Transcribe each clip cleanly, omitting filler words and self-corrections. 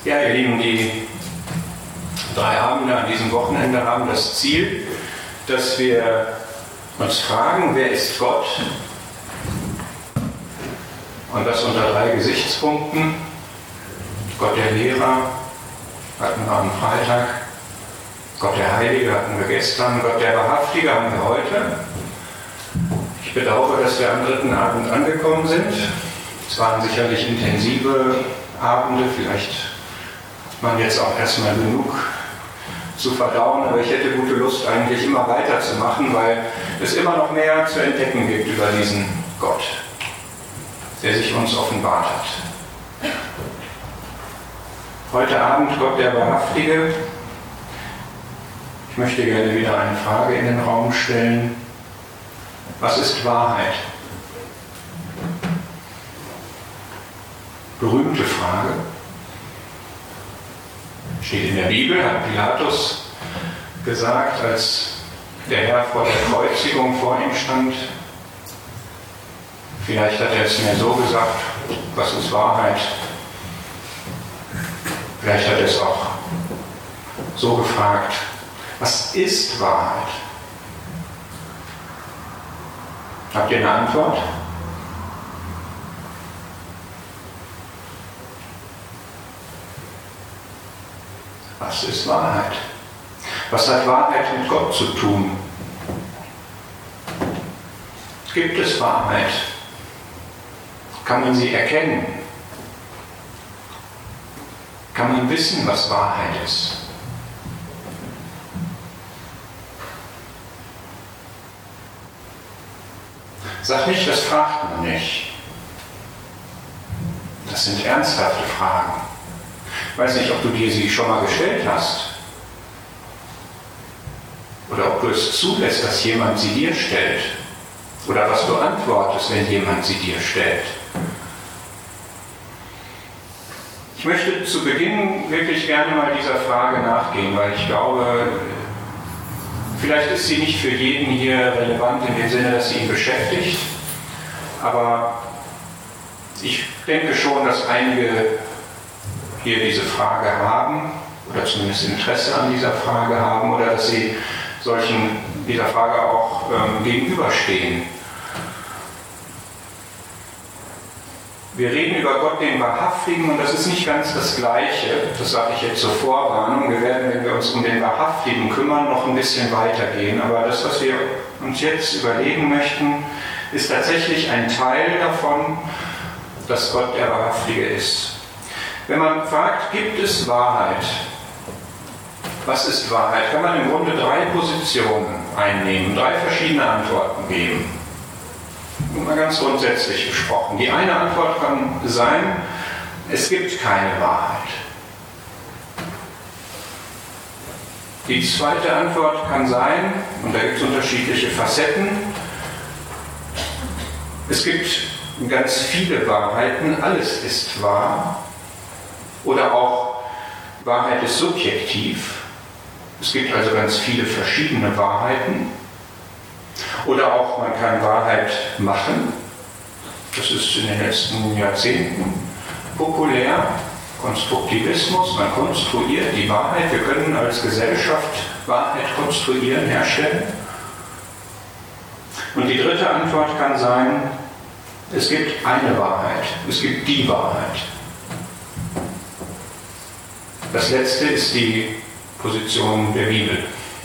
Ja, ihr Lieben, die 3 Abende an diesem Wochenende haben das Ziel, dass wir uns fragen, wer ist Gott? Und das unter 3 Gesichtspunkten. Gott der Lehrer hatten wir am Freitag, Gott der Heilige hatten wir gestern, Gott der Wahrhaftige haben wir heute. Ich bedauere, dass wir am 3. Abend angekommen sind. Es waren sicherlich intensive Abende, vielleicht hat man jetzt auch erstmal genug zu verdauen, aber ich hätte gute Lust, eigentlich immer weiterzumachen, weil es immer noch mehr zu entdecken gibt über diesen Gott, der sich uns offenbart hat. Heute Abend Gott der Wahrhaftige. Ich möchte gerne wieder eine Frage in den Raum stellen. Was ist Wahrheit? Berühmte Frage. Steht in der Bibel, hat Pilatus gesagt, als der Herr vor der Kreuzigung vor ihm stand. Vielleicht hat er es mir so gesagt, was ist Wahrheit? Vielleicht hat er es auch so gefragt, was ist Wahrheit? Habt ihr eine Antwort? Was ist Wahrheit? Was hat Wahrheit mit Gott zu tun? Gibt es Wahrheit? Kann man sie erkennen? Kann man wissen, was Wahrheit ist? Sag nicht, das fragt man nicht. Das sind ernsthafte Fragen. Ich weiß nicht, ob du dir sie schon mal gestellt hast. Oder ob du es zulässt, dass jemand sie dir stellt. Oder was du antwortest, wenn jemand sie dir stellt. Ich möchte zu Beginn wirklich gerne mal dieser Frage nachgehen, weil ich glaube, vielleicht ist sie nicht für jeden hier relevant in dem Sinne, dass sie ihn beschäftigt. Aber ich denke schon, dass einige hier diese Frage haben oder zumindest Interesse an dieser Frage haben oder dass sie dieser Frage auch gegenüberstehen. Wir reden über Gott, den Wahrhaftigen, und das ist nicht ganz das Gleiche. Das sage ich jetzt zur Vorwarnung. Wir werden, wenn wir uns um den Wahrhaftigen kümmern, noch ein bisschen weitergehen. Aber das, was wir uns jetzt überlegen möchten, ist tatsächlich ein Teil davon, dass Gott der Wahrhaftige ist. Wenn man fragt, gibt es Wahrheit? Was ist Wahrheit? Kann man im Grunde 3 Positionen einnehmen, 3 verschiedene Antworten geben. Nur mal ganz grundsätzlich gesprochen. Die eine Antwort kann sein, es gibt keine Wahrheit. Die zweite Antwort kann sein, und da gibt es unterschiedliche Facetten, es gibt ganz viele Wahrheiten, alles ist wahr. Oder auch, Wahrheit ist subjektiv. Es gibt also ganz viele verschiedene Wahrheiten. Oder auch, man kann Wahrheit machen. Das ist in den letzten Jahrzehnten populär. Konstruktivismus, man konstruiert die Wahrheit. Wir können als Gesellschaft Wahrheit konstruieren, herstellen. Und die dritte Antwort kann sein, es gibt eine Wahrheit. Es gibt die Wahrheit. Das letzte ist die Position der Bibel.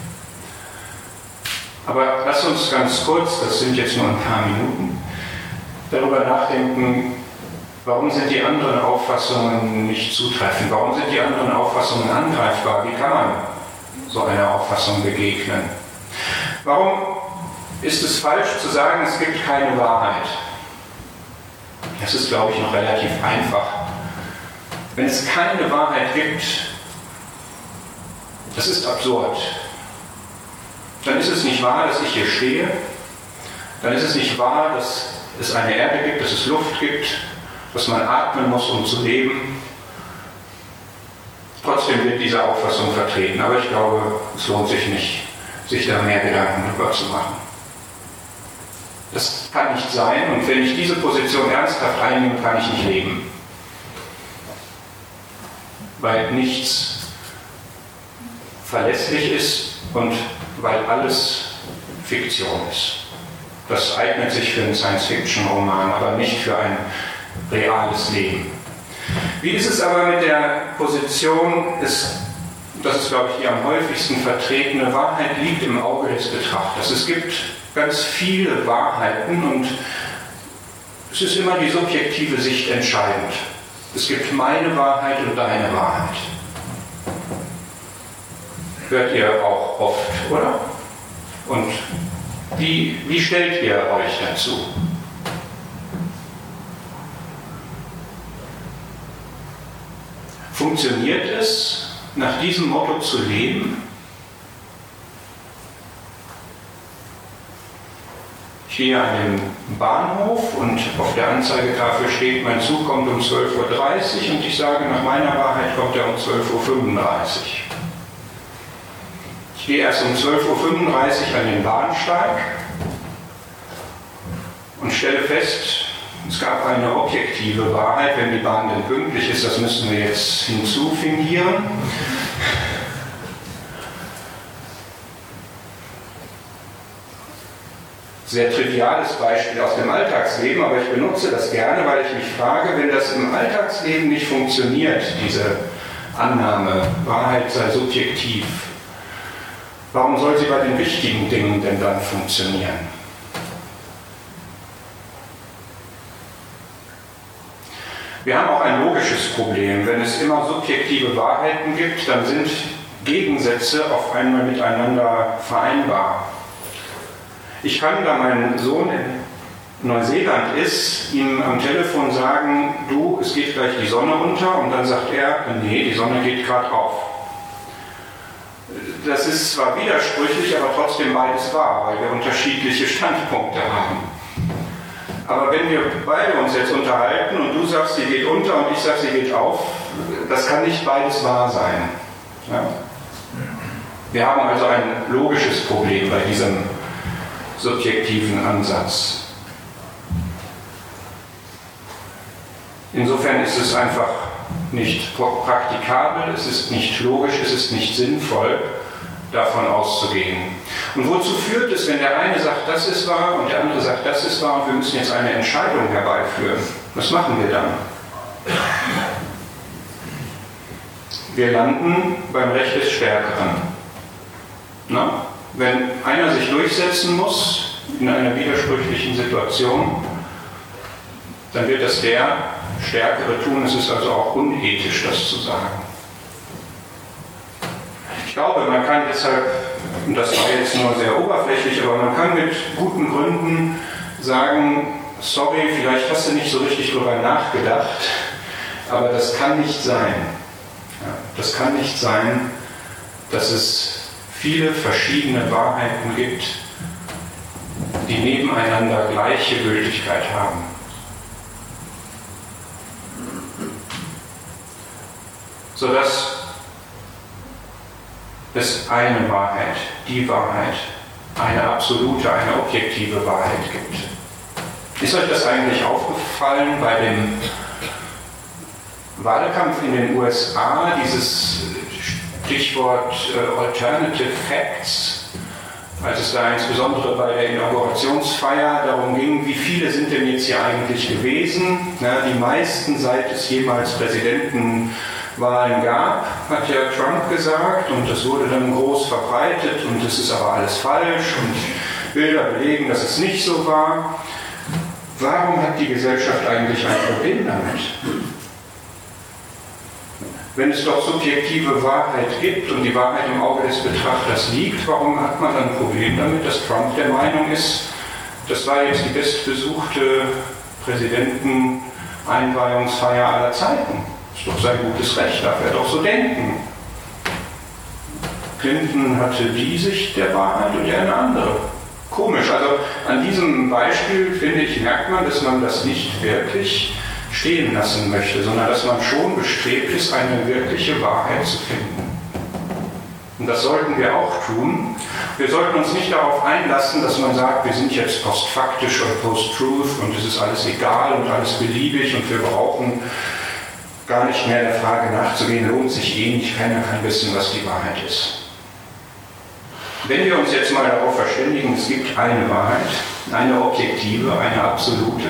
Aber lass uns ganz kurz, das sind jetzt nur ein paar Minuten, darüber nachdenken, warum sind die anderen Auffassungen nicht zutreffend? Warum sind die anderen Auffassungen angreifbar? Wie kann man so einer Auffassung begegnen? Warum ist es falsch zu sagen, es gibt keine Wahrheit? Das ist, glaube ich, noch relativ einfach. Wenn es keine Wahrheit gibt, das ist absurd. Dann ist es nicht wahr, dass ich hier stehe. Dann ist es nicht wahr, dass es eine Erde gibt, dass es Luft gibt, dass man atmen muss, um zu leben. Trotzdem wird diese Auffassung vertreten. Aber ich glaube, es lohnt sich nicht, sich da mehr Gedanken darüber zu machen. Das kann nicht sein, und wenn ich diese Position ernsthaft einnehme, kann ich nicht leben. weil nichts verlässlich ist und weil alles Fiktion ist. Das eignet sich für einen Science-Fiction-Roman, aber nicht für ein reales Leben. Wie ist es aber mit der Position, das ist, glaube ich, die am häufigsten vertretene Wahrheit liegt im Auge des Betrachters. Es gibt ganz viele Wahrheiten und es ist immer die subjektive Sicht entscheidend. Es gibt meine Wahrheit und deine Wahrheit. Hört ihr auch oft, oder? Und wie stellt ihr euch dazu? Funktioniert es, nach diesem Motto zu leben? Ich gehe an den Bahnhof und auf der Anzeigetafel steht, mein Zug kommt um 12:30 Uhr und ich sage, nach meiner Wahrheit kommt er um 12:35 Uhr. Ich gehe erst um 12:35 Uhr an den Bahnsteig und stelle fest, es gab eine objektive Wahrheit, wenn die Bahn denn pünktlich ist, das müssen wir jetzt hinzufingieren. Sehr triviales Beispiel aus dem Alltagsleben, aber ich benutze das gerne, weil ich mich frage, wenn das im Alltagsleben nicht funktioniert, diese Annahme, Wahrheit sei subjektiv, warum soll sie bei den wichtigen Dingen denn dann funktionieren? Wir haben auch ein logisches Problem. Wenn es immer subjektive Wahrheiten gibt, dann sind Gegensätze auf einmal miteinander vereinbar. Ich kann, da mein Sohn in Neuseeland ist, ihm am Telefon sagen, du, es geht gleich die Sonne unter, und dann sagt er, nee, die Sonne geht gerade auf. Das ist zwar widersprüchlich, aber trotzdem beides wahr, weil wir unterschiedliche Standpunkte haben. Aber wenn wir beide uns jetzt unterhalten und du sagst, sie geht unter und ich sage, sie geht auf, das kann nicht beides wahr sein. Ja? Wir haben also ein logisches Problem bei diesem subjektiven Ansatz. Insofern ist es einfach nicht praktikabel, es ist nicht logisch, es ist nicht sinnvoll, davon auszugehen. Und wozu führt es, wenn der eine sagt, das ist wahr und der andere sagt, das ist wahr und wir müssen jetzt eine Entscheidung herbeiführen? Was machen wir dann? Wir landen beim Recht des Stärkeren. Na? Wenn einer sich durchsetzen muss in einer widersprüchlichen Situation, dann wird das der Stärkere tun. Es ist also auch unethisch, das zu sagen. Ich glaube, man kann deshalb, und das war jetzt nur sehr oberflächlich, aber man kann mit guten Gründen sagen, sorry, vielleicht hast du nicht so richtig drüber nachgedacht, aber das kann nicht sein. Ja, das kann nicht sein, dass es viele verschiedene Wahrheiten gibt, die nebeneinander gleiche Gültigkeit haben. Sodass es eine Wahrheit, die Wahrheit, eine absolute, eine objektive Wahrheit gibt. Ist euch das eigentlich aufgefallen bei dem Wahlkampf in den USA, dieses Stichwort Alternative Facts, als es da insbesondere bei der Inaugurationsfeier darum ging, wie viele sind denn jetzt hier eigentlich gewesen? Na, die meisten, seit es jemals Präsidentenwahlen gab, hat ja Trump gesagt, und das wurde dann groß verbreitet und es ist aber alles falsch und Bilder belegen, dass es nicht so war. Warum hat die Gesellschaft eigentlich ein Problem damit? Wenn es doch subjektive Wahrheit gibt und die Wahrheit im Auge des Betrachters liegt, warum hat man dann ein Problem damit, dass Trump der Meinung ist, das war jetzt die bestbesuchte Präsidenteneinweihungsfeier aller Zeiten? Ist doch sein gutes Recht, darf er doch so denken. Clinton hatte die Sicht der Wahrheit und er eine andere. Komisch, also an diesem Beispiel, finde ich, merkt man, dass man das nicht wirklich stehen lassen möchte, sondern dass man schon bestrebt ist, eine wirkliche Wahrheit zu finden. Und das sollten wir auch tun. Wir sollten uns nicht darauf einlassen, dass man sagt, wir sind jetzt postfaktisch oder post-truth und es ist alles egal und alles beliebig und wir brauchen gar nicht mehr der Frage nachzugehen, lohnt sich eh nicht, keiner kann wissen, was die Wahrheit ist. Wenn wir uns jetzt mal darauf verständigen, es gibt eine Wahrheit, eine objektive, eine absolute.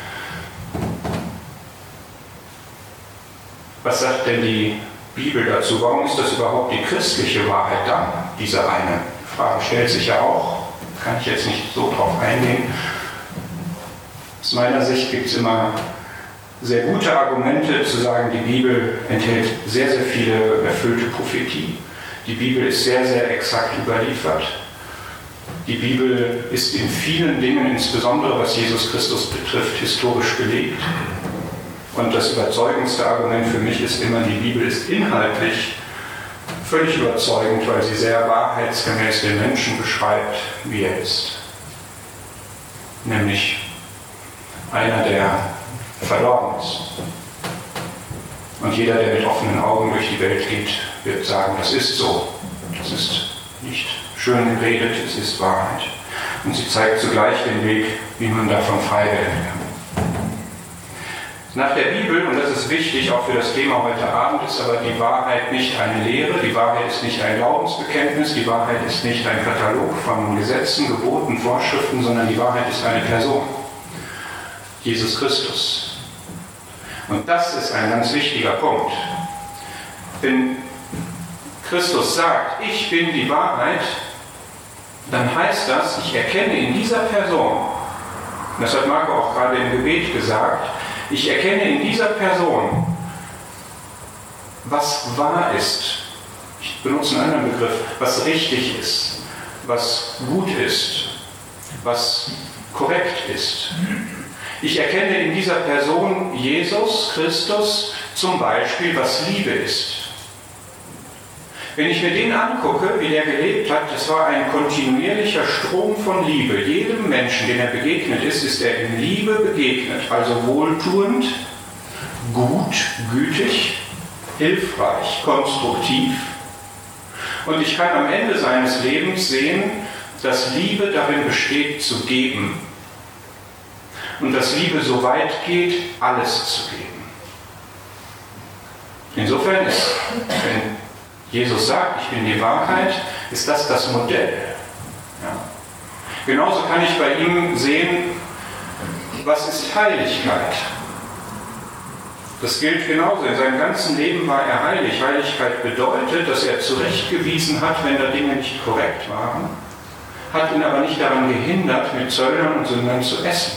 Was sagt denn die Bibel dazu? Warum ist das überhaupt die christliche Wahrheit dann, diese eine Frage stellt sich ja auch, kann ich jetzt nicht so drauf eingehen. Aus meiner Sicht gibt es immer sehr gute Argumente zu sagen, die Bibel enthält sehr, sehr viele erfüllte Prophetie. Die Bibel ist sehr, sehr exakt überliefert. Die Bibel ist in vielen Dingen, insbesondere was Jesus Christus betrifft, historisch belegt. Und das überzeugendste Argument für mich ist immer, die Bibel ist inhaltlich völlig überzeugend, weil sie sehr wahrheitsgemäß den Menschen beschreibt, wie er ist. Nämlich einer, der verloren ist. Und jeder, der mit offenen Augen durch die Welt geht, wird sagen, das ist so. Das ist nicht schön geredet, es ist Wahrheit. Und sie zeigt zugleich den Weg, wie man davon frei werden kann. Nach der Bibel, und das ist wichtig auch für das Thema heute Abend, ist aber die Wahrheit nicht eine Lehre, die Wahrheit ist nicht ein Glaubensbekenntnis, die Wahrheit ist nicht ein Katalog von Gesetzen, Geboten, Vorschriften, sondern die Wahrheit ist eine Person. Jesus Christus. Und das ist ein ganz wichtiger Punkt. Wenn Christus sagt, ich bin die Wahrheit, dann heißt das, ich erkenne in dieser Person, und das hat Marco auch gerade im Gebet gesagt, ich erkenne in dieser Person, was wahr ist. Ich benutze einen anderen Begriff, was richtig ist, was gut ist, was korrekt ist. Ich erkenne in dieser Person Jesus Christus zum Beispiel, was Liebe ist. Wenn ich mir den angucke, wie der gelebt hat, das war ein kontinuierlicher Strom von Liebe. Jedem Menschen, dem er begegnet ist, ist er in Liebe begegnet. Also wohltuend, gut, gütig, hilfreich, konstruktiv. Und ich kann am Ende seines Lebens sehen, dass Liebe darin besteht, zu geben. Und dass Liebe so weit geht, alles zu geben. Insofern ist, wenn Jesus sagt, ich bin die Wahrheit, ist das das Modell. Ja. Genauso kann ich bei ihm sehen, was ist Heiligkeit? Das gilt genauso. In seinem ganzen Leben war er heilig. Heiligkeit bedeutet, dass er zurechtgewiesen hat, wenn da Dinge nicht korrekt waren, hat ihn aber nicht daran gehindert, mit Zöllnern und Sündern zu essen.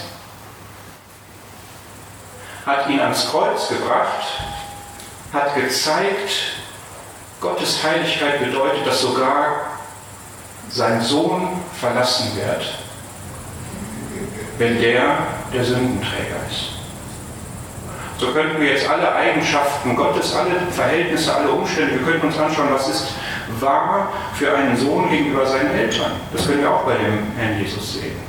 Hat ihn ans Kreuz gebracht, hat gezeigt, Gottes Heiligkeit bedeutet, dass sogar sein Sohn verlassen wird, wenn der Sündenträger ist. So könnten wir jetzt alle Eigenschaften Gottes, alle Verhältnisse, alle Umstände, wir könnten uns anschauen, was ist wahr für einen Sohn gegenüber seinen Eltern. Das können wir auch bei dem Herrn Jesus sehen.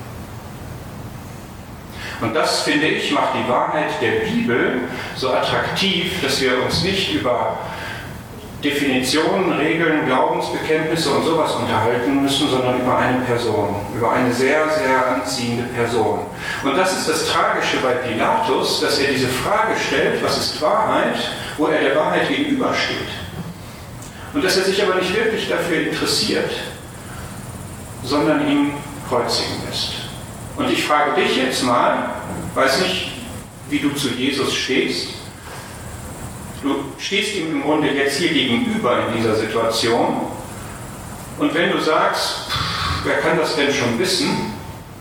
Und das, finde ich, macht die Wahrheit der Bibel so attraktiv, dass wir uns nicht über Definitionen, Regeln, Glaubensbekenntnisse und sowas unterhalten müssen, sondern über eine Person, über eine sehr, sehr anziehende Person. Und das ist das Tragische bei Pilatus, dass er diese Frage stellt, was ist Wahrheit, wo er der Wahrheit gegenübersteht. Und dass er sich aber nicht wirklich dafür interessiert, sondern ihn kreuzigen lässt. Und ich frage dich jetzt mal, weiß nicht, wie du zu Jesus stehst. Du stehst ihm im Grunde jetzt hier gegenüber in dieser Situation. Und wenn du sagst, wer kann das denn schon wissen?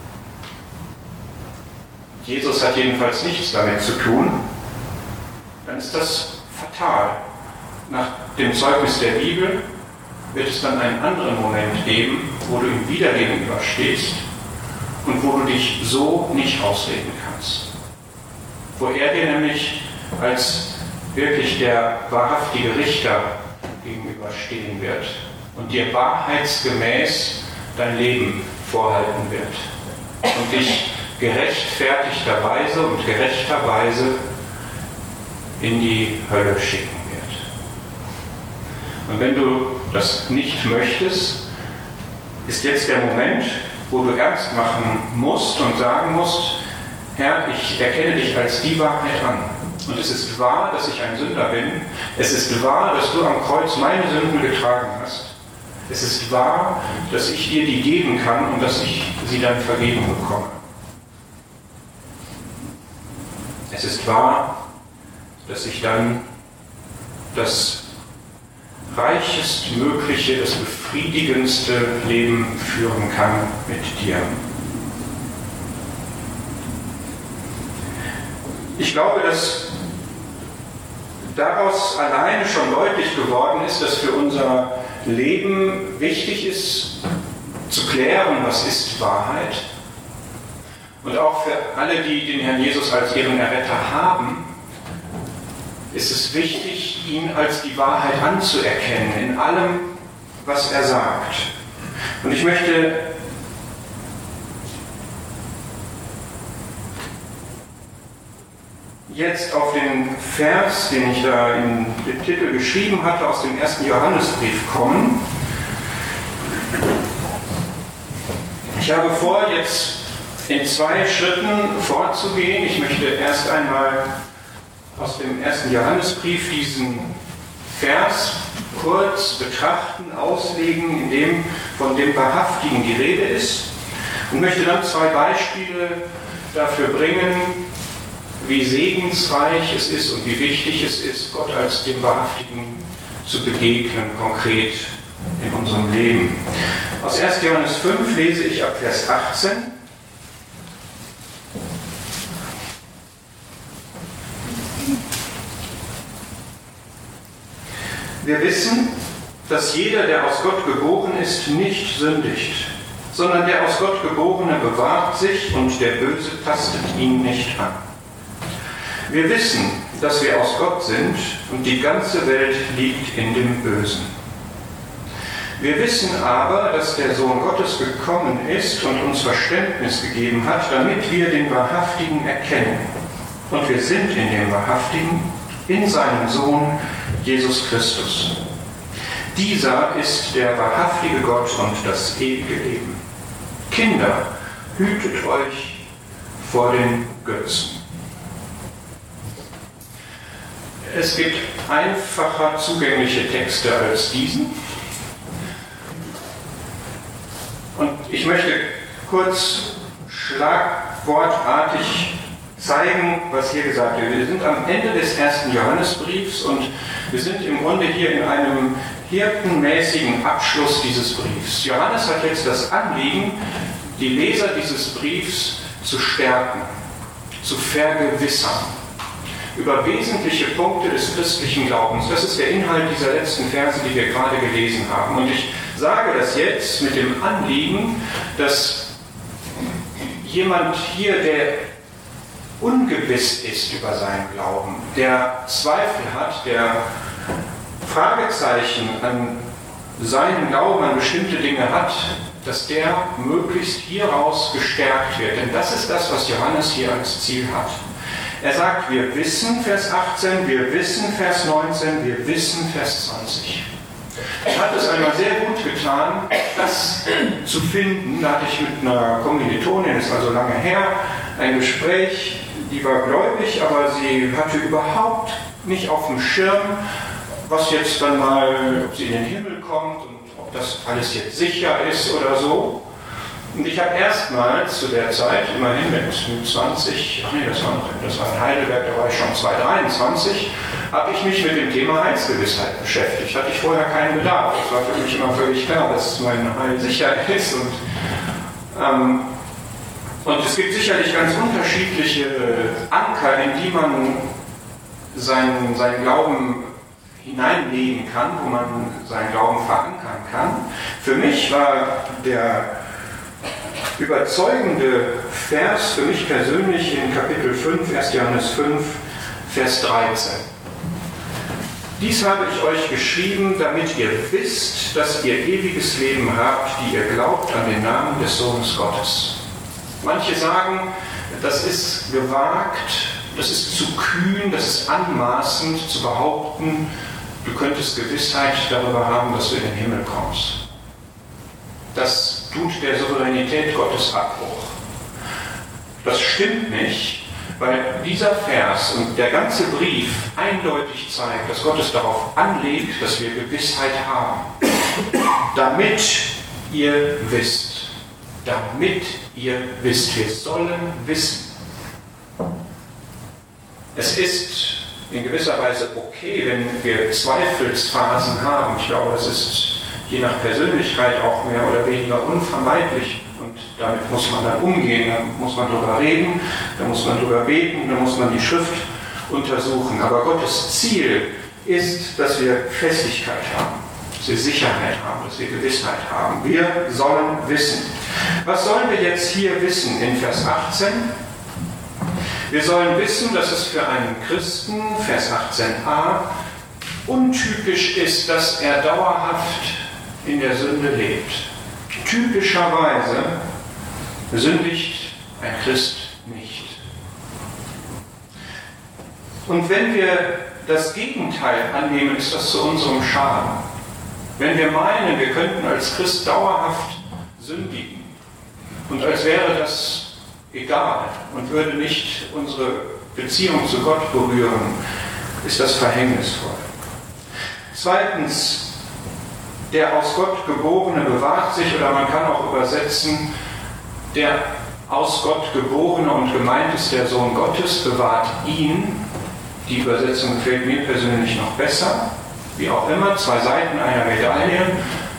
Jesus hat jedenfalls nichts damit zu tun. Dann ist das fatal. Nach dem Zeugnis der Bibel wird es dann einen anderen Moment geben, wo du ihm wieder gegenüberstehst und wo du dich so nicht ausreden kannst. Wo er dir nämlich als wirklich der wahrhaftige Richter gegenüberstehen wird und dir wahrheitsgemäß dein Leben vorhalten wird und dich gerechtfertigterweise und gerechterweise in die Hölle schicken wird. Und wenn du das nicht möchtest, ist jetzt der Moment, wo du ernst machen musst und sagen musst, Herr, ich erkenne dich als die Wahrheit an. Und es ist wahr, dass ich ein Sünder bin. Es ist wahr, dass du am Kreuz meine Sünden getragen hast. Es ist wahr, dass ich dir die geben kann und dass ich sie dann vergeben bekomme. Es ist wahr, dass ich dann das reichestmögliche, das befriedigendste Leben führen kann mit dir. Ich glaube, dass daraus alleine schon deutlich geworden ist, dass für unser Leben wichtig ist, zu klären, was ist Wahrheit. Und auch für alle, die den Herrn Jesus als ihren Erretter haben, ist es wichtig, ihn als die Wahrheit anzuerkennen, in allem, was er sagt. Und ich möchte jetzt auf den Vers, den ich da in den Titel geschrieben hatte, aus dem 1. Johannesbrief kommen. Ich habe vor, jetzt in 2 Schritten vorzugehen. Ich möchte erst einmal aus dem 1. Johannesbrief diesen Vers kurz betrachten, auslegen, in dem von dem Wahrhaftigen die Rede ist, und möchte dann 2 Beispiele dafür bringen, wie segensreich es ist und wie wichtig es ist, Gott als dem Wahrhaftigen zu begegnen, konkret in unserem Leben. Aus 1. Johannes 5 lese ich ab Vers 18. Wir wissen, dass jeder, der aus Gott geboren ist, nicht sündigt, sondern der aus Gott Geborene bewahrt sich und der Böse tastet ihn nicht an. Wir wissen, dass wir aus Gott sind und die ganze Welt liegt in dem Bösen. Wir wissen aber, dass der Sohn Gottes gekommen ist und uns Verständnis gegeben hat, damit wir den Wahrhaftigen erkennen. Und wir sind in dem Wahrhaftigen, in seinem Sohn Jesus Christus. Dieser ist der wahrhaftige Gott und das ewige Leben. Kinder, hütet euch vor den Götzen. Es gibt einfacher zugängliche Texte als diesen. Und ich möchte kurz schlagwortartig zeigen, was hier gesagt wird. Wir sind am Ende des 1. Johannesbriefs und wir sind im Grunde hier in einem hirtenmäßigen Abschluss dieses Briefs. Johannes hat jetzt das Anliegen, die Leser dieses Briefs zu stärken, zu vergewissern über wesentliche Punkte des christlichen Glaubens. Das ist der Inhalt dieser letzten Verse, die wir gerade gelesen haben. Und ich sage das jetzt mit dem Anliegen, dass jemand hier, der ungewiss ist über seinen Glauben, der Zweifel hat, der Fragezeichen an seinen Glauben, an bestimmte Dinge hat, dass der möglichst hieraus gestärkt wird. Denn das ist das, was Johannes hier als Ziel hat. Er sagt, wir wissen, Vers 18, wir wissen, Vers 19, wir wissen, Vers 20. Er hat es einmal sehr gut getan, das zu finden. Da hatte ich mit einer Kommilitonin, das ist also lange her, ein Gespräch, die war gläubig, aber sie hatte überhaupt nicht auf dem Schirm, was jetzt dann mal, ob sie in den Himmel kommt und ob das alles jetzt sicher ist oder so. Und ich habe erstmals zu der Zeit, immerhin mit 20, das war in Heidelberg, da war ich schon 23, habe ich mich mit dem Thema Heilsgewissheit beschäftigt. Hatte ich vorher keinen Bedarf. Es war für mich immer völlig klar, dass mein Heil sicher ist. Und es gibt sicherlich ganz unterschiedliche Anker, in die man seinen Glauben hineinlegen kann, wo man seinen Glauben verankern kann. Für mich war der überzeugende Vers für mich persönlich in Kapitel 5, 1. Johannes 5, Vers 13. Dies habe ich euch geschrieben, damit ihr wisst, dass ihr ewiges Leben habt, die ihr glaubt an den Namen des Sohnes Gottes. Manche sagen, das ist gewagt, das ist zu kühn, das ist anmaßend zu behaupten, du könntest Gewissheit darüber haben, dass du in den Himmel kommst. Das tut der Souveränität Gottes Abbruch. Das stimmt nicht, Weil dieser Vers und der ganze Brief eindeutig zeigt, dass Gott es darauf anlegt, dass wir Gewissheit haben. Damit ihr wisst. Damit ihr wisst. Wir sollen wissen. Es ist in gewisser Weise okay, wenn wir Zweifelsphasen haben. Ich glaube, das ist je nach Persönlichkeit auch mehr oder weniger unvermeidlich. Und damit muss man dann umgehen, da muss man drüber reden, da muss man drüber beten, da muss man die Schrift untersuchen. Aber Gottes Ziel ist, dass wir Festigkeit haben, dass wir Sicherheit haben, dass wir Gewissheit haben. Wir sollen wissen. Was sollen wir jetzt hier wissen in Vers 18? Wir sollen wissen, dass es für einen Christen, Vers 18a, untypisch ist, dass er dauerhaft in der Sünde lebt. Typischerweise sündigt ein Christ nicht. Und wenn wir das Gegenteil annehmen, ist das zu unserem Schaden. Wenn wir meinen, wir könnten als Christ dauerhaft sündigen und als wäre das egal und würde nicht unsere Beziehung zu Gott berühren, ist das verhängnisvoll. Zweitens, der aus Gott Geborene bewahrt sich, oder man kann auch übersetzen, der aus Gott Geborene und gemeint ist der Sohn Gottes, bewahrt ihn. Die Übersetzung gefällt mir persönlich noch besser. Wie auch immer, zwei Seiten einer Medaille.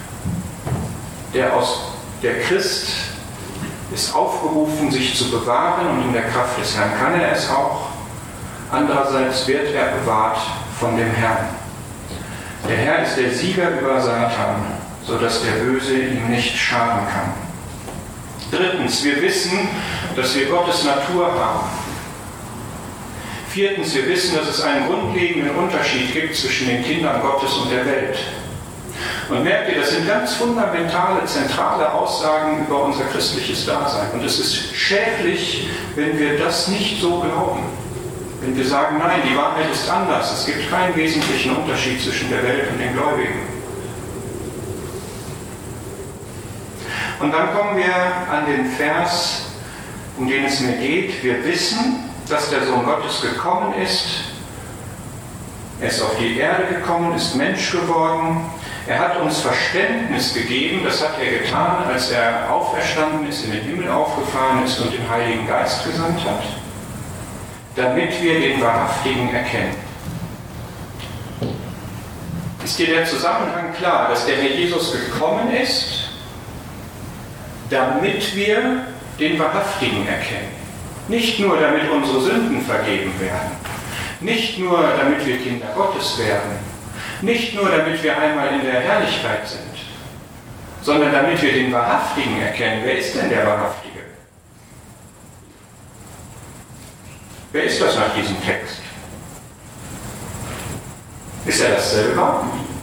Der Christ ist aufgerufen, sich zu bewahren, und in der Kraft des Herrn kann er es auch. Andererseits wird er bewahrt von dem Herrn. Der Herr ist der Sieger über Satan, sodass der Böse ihm nicht schaden kann. Drittens, wir wissen, dass wir Gottes Natur haben. Viertens, wir wissen, dass es einen grundlegenden Unterschied gibt zwischen den Kindern Gottes und der Welt. Und merkt ihr, das sind ganz fundamentale, zentrale Aussagen über unser christliches Dasein. Und es ist schädlich, wenn wir das nicht so glauben. Wenn wir sagen, nein, die Wahrheit ist anders. Es gibt keinen wesentlichen Unterschied zwischen der Welt und den Gläubigen. Und dann kommen wir an den Vers, um den es mir geht. Wir wissen, dass der Sohn Gottes gekommen ist. Er ist auf die Erde gekommen, ist Mensch geworden. Er hat uns Verständnis gegeben, das hat er getan, als er auferstanden ist, in den Himmel aufgefahren ist und den Heiligen Geist gesandt hat, damit wir den Wahrhaftigen erkennen. Ist dir der Zusammenhang klar, dass der Herr Jesus gekommen ist, damit wir den Wahrhaftigen erkennen? Nicht nur, damit unsere Sünden vergeben werden, nicht nur, damit wir Kinder Gottes werden, nicht nur, damit wir einmal in der Herrlichkeit sind, sondern damit wir den Wahrhaftigen erkennen. Wer ist denn der Wahrhaftige? Wer ist das nach diesem Text? Ist er das selber?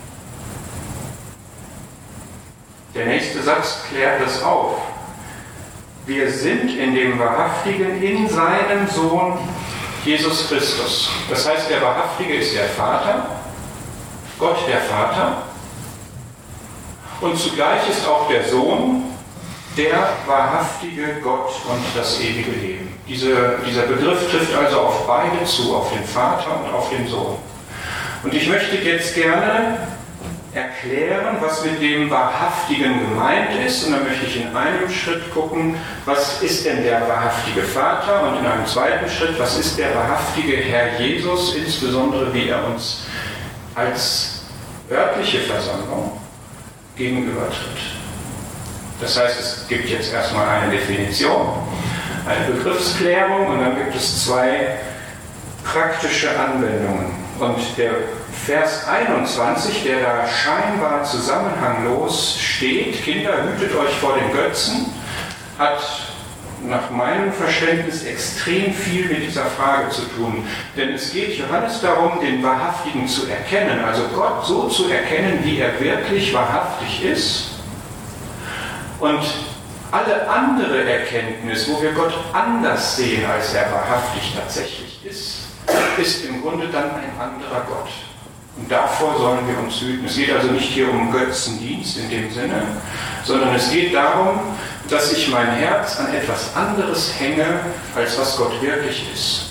Der nächste Satz klärt das auf. Wir sind in dem Wahrhaftigen, in seinem Sohn Jesus Christus. Das heißt, der Wahrhaftige ist der Vater, Gott der Vater, und zugleich ist auch der Sohn der wahrhaftige Gott und das ewige Leben. Dieser Begriff trifft also auf beide zu, auf den Vater und auf den Sohn. Und ich möchte jetzt gerne erklären, was mit dem Wahrhaftigen gemeint ist, und dann möchte ich in einem Schritt gucken, was ist denn der wahrhaftige Vater, und in einem zweiten Schritt, was ist der wahrhaftige Herr Jesus, insbesondere wie er uns als örtliche Versammlung gegenübertritt. Das heißt, es gibt jetzt erstmal eine Definition, eine Begriffsklärung, und dann gibt es zwei praktische Anwendungen. Und der Vers 21, der da scheinbar zusammenhanglos steht, Kinder, hütet euch vor den Götzen, hat nach meinem Verständnis extrem viel mit dieser Frage zu tun. Denn es geht Johannes darum, den Wahrhaftigen zu erkennen, also Gott so zu erkennen, wie er wirklich wahrhaftig ist. Und alle andere Erkenntnis, wo wir Gott anders sehen, als er wahrhaftig tatsächlich ist im Grunde dann ein anderer Gott. Und davor sollen wir uns hüten. Es geht also nicht hier um Götzendienst in dem Sinne, sondern es geht darum, dass ich mein Herz an etwas anderes hänge, als was Gott wirklich ist.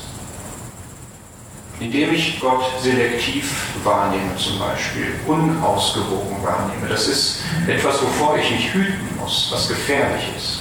Indem ich Gott selektiv wahrnehme zum Beispiel, unausgewogen wahrnehme. Das ist etwas, wovor ich mich hüten muss, was gefährlich ist.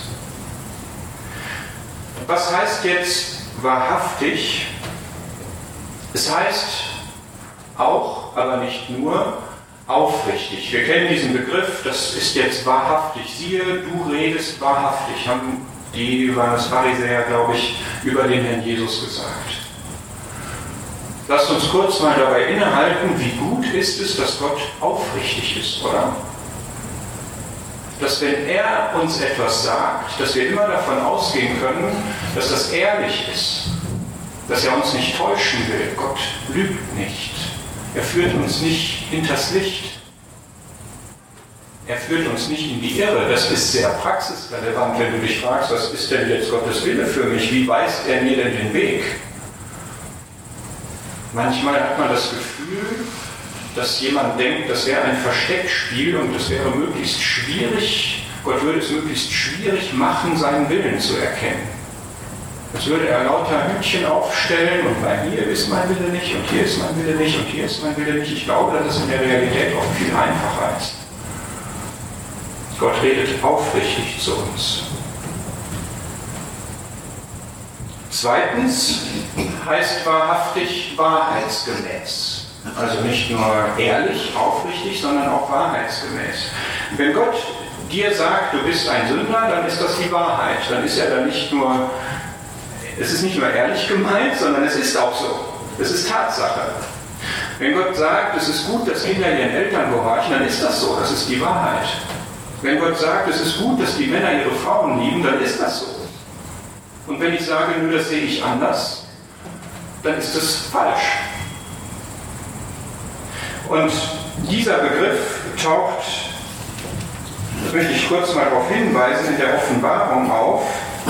Was heißt jetzt wahrhaftig? Es heißt auch, aber nicht nur, aufrichtig. Wir kennen diesen Begriff, das ist jetzt wahrhaftig. Siehe, du redest wahrhaftig, haben die Pharisäer, glaube ich, über den Herrn Jesus gesagt. Lasst uns kurz mal dabei innehalten, wie gut ist es, dass Gott aufrichtig ist, oder? Dass wenn er uns etwas sagt, dass wir immer davon ausgehen können, dass das ehrlich ist, dass er uns nicht täuschen will. Gott lügt nicht. Er führt uns nicht hinters Licht. Er führt uns nicht in die Irre. Das ist sehr praxisrelevant, wenn du dich fragst, was ist denn jetzt Gottes Wille für mich? Wie weist er mir denn den Weg? Manchmal hat man das Gefühl, dass jemand denkt, das wäre ein Versteckspiel und es wäre möglichst schwierig, Gott würde es möglichst schwierig machen, seinen Willen zu erkennen. Als würde er lauter Hütchen aufstellen und bei hier ist mein Wille nicht und hier ist mein Wille nicht und hier ist mein Wille nicht. Ich glaube, dass es in der Realität auch viel einfacher ist. Gott redet aufrichtig zu uns. Zweitens heißt wahrhaftig wahrheitsgemäß. Also nicht nur ehrlich, aufrichtig, sondern auch wahrheitsgemäß. Wenn Gott dir sagt, du bist ein Sünder, dann ist das die Wahrheit. Dann ist er da nicht nur, es ist nicht nur ehrlich gemeint, sondern es ist auch so. Es ist Tatsache. Wenn Gott sagt, es ist gut, dass Kinder ihren Eltern gehorchen, dann ist das so, das ist die Wahrheit. Wenn Gott sagt, es ist gut, dass die Männer ihre Frauen lieben, dann ist das so. Und wenn ich sage, nur das sehe ich anders, dann ist das falsch. Und dieser Begriff taucht, das möchte ich kurz mal darauf hinweisen, in der Offenbarung auf.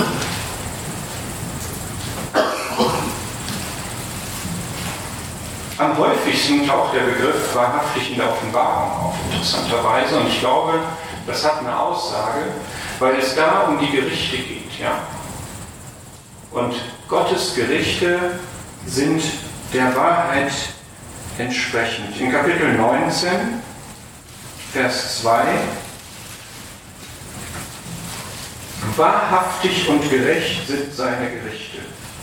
Am häufigsten taucht der Begriff wahrhaftig in der Offenbarung auf, interessanterweise. Und ich glaube, das hat eine Aussage, weil es da um die Gerichte geht. Ja? Und Gottes Gerichte sind der Wahrheit entsprechend. In Kapitel 19, Vers 2: Wahrhaftig und gerecht sind seine Gerichte.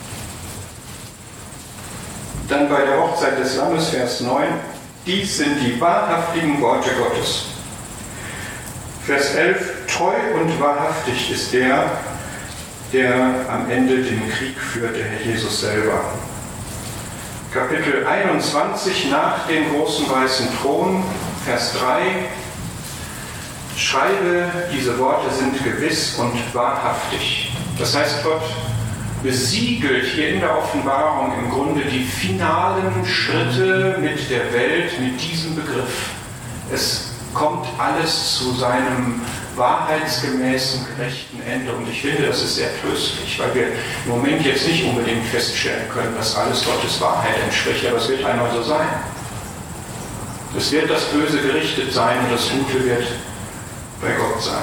Dann bei der Hochzeit des Lammes, Vers 9: Dies sind die wahrhaftigen Worte Gottes. Vers 11: Treu und wahrhaftig ist der am Ende den Krieg führt, der Herr Jesus selber. Kapitel 21, nach dem großen weißen Thron, Vers 3: Schreibe, diese Worte sind gewiss und wahrhaftig. Das heißt, Gott besiegelt hier in der Offenbarung im Grunde die finalen Schritte mit der Welt, mit diesem Begriff. Es kommt alles zu seinem wahrheitsgemäßen, gerechten Ende. Und ich finde, das ist sehr tröstlich, weil wir im Moment jetzt nicht unbedingt feststellen können, dass alles Gottes Wahrheit entspricht, aber es wird einmal so sein. Es wird das Böse gerichtet sein und das Gute wird bei Gott sein.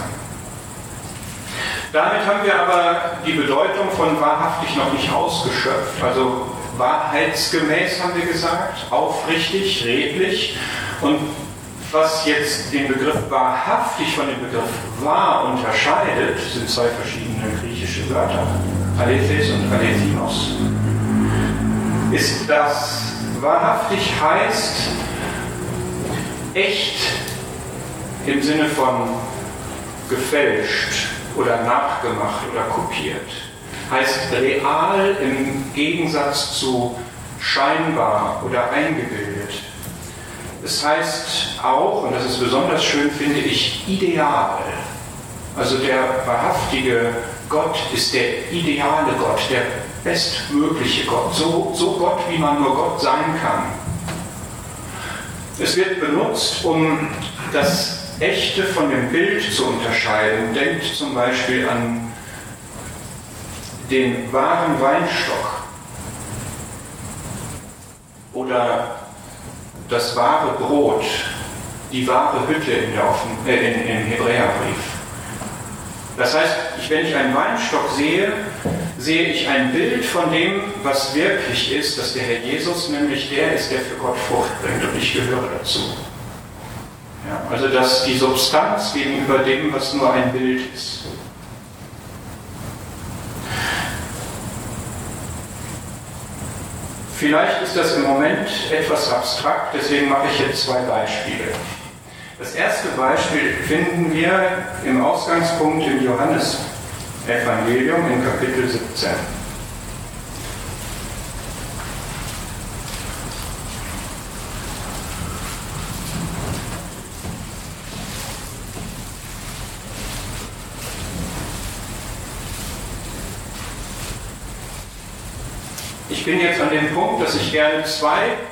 Damit haben wir aber die Bedeutung von wahrhaftig noch nicht ausgeschöpft. Also wahrheitsgemäß haben wir gesagt, aufrichtig, redlich. Und was jetzt den Begriff wahrhaftig von dem Begriff wahr unterscheidet, sind zwei verschiedene griechische Wörter, Alethes und Alethinos, ist, dass wahrhaftig heißt echt im Sinne von gefälscht oder nachgemacht oder kopiert. Heißt real im Gegensatz zu scheinbar oder eingebildet. Es heißt auch, und das ist besonders schön, finde ich, ideal. Also der wahrhaftige Gott ist der ideale Gott, der bestmögliche Gott. So Gott, wie man nur Gott sein kann. Es wird benutzt, um das Echte von dem Bild zu unterscheiden. Denkt zum Beispiel an den wahren Weinstock oder das wahre Brot, die wahre Hütte im Hebräerbrief. Das heißt, wenn ich einen Weinstock sehe, sehe ich ein Bild von dem, was wirklich ist, dass der Herr Jesus nämlich der ist, der für Gott Frucht bringt und ich gehöre dazu. Ja, also dass die Substanz gegenüber dem, was nur ein Bild ist. Vielleicht ist das im Moment etwas abstrakt, deswegen mache ich jetzt 2 Beispiele. Das erste Beispiel finden wir im Ausgangspunkt im Johannesevangelium in Kapitel 17. Ich bin jetzt an dem Punkt, dass ich gerne 2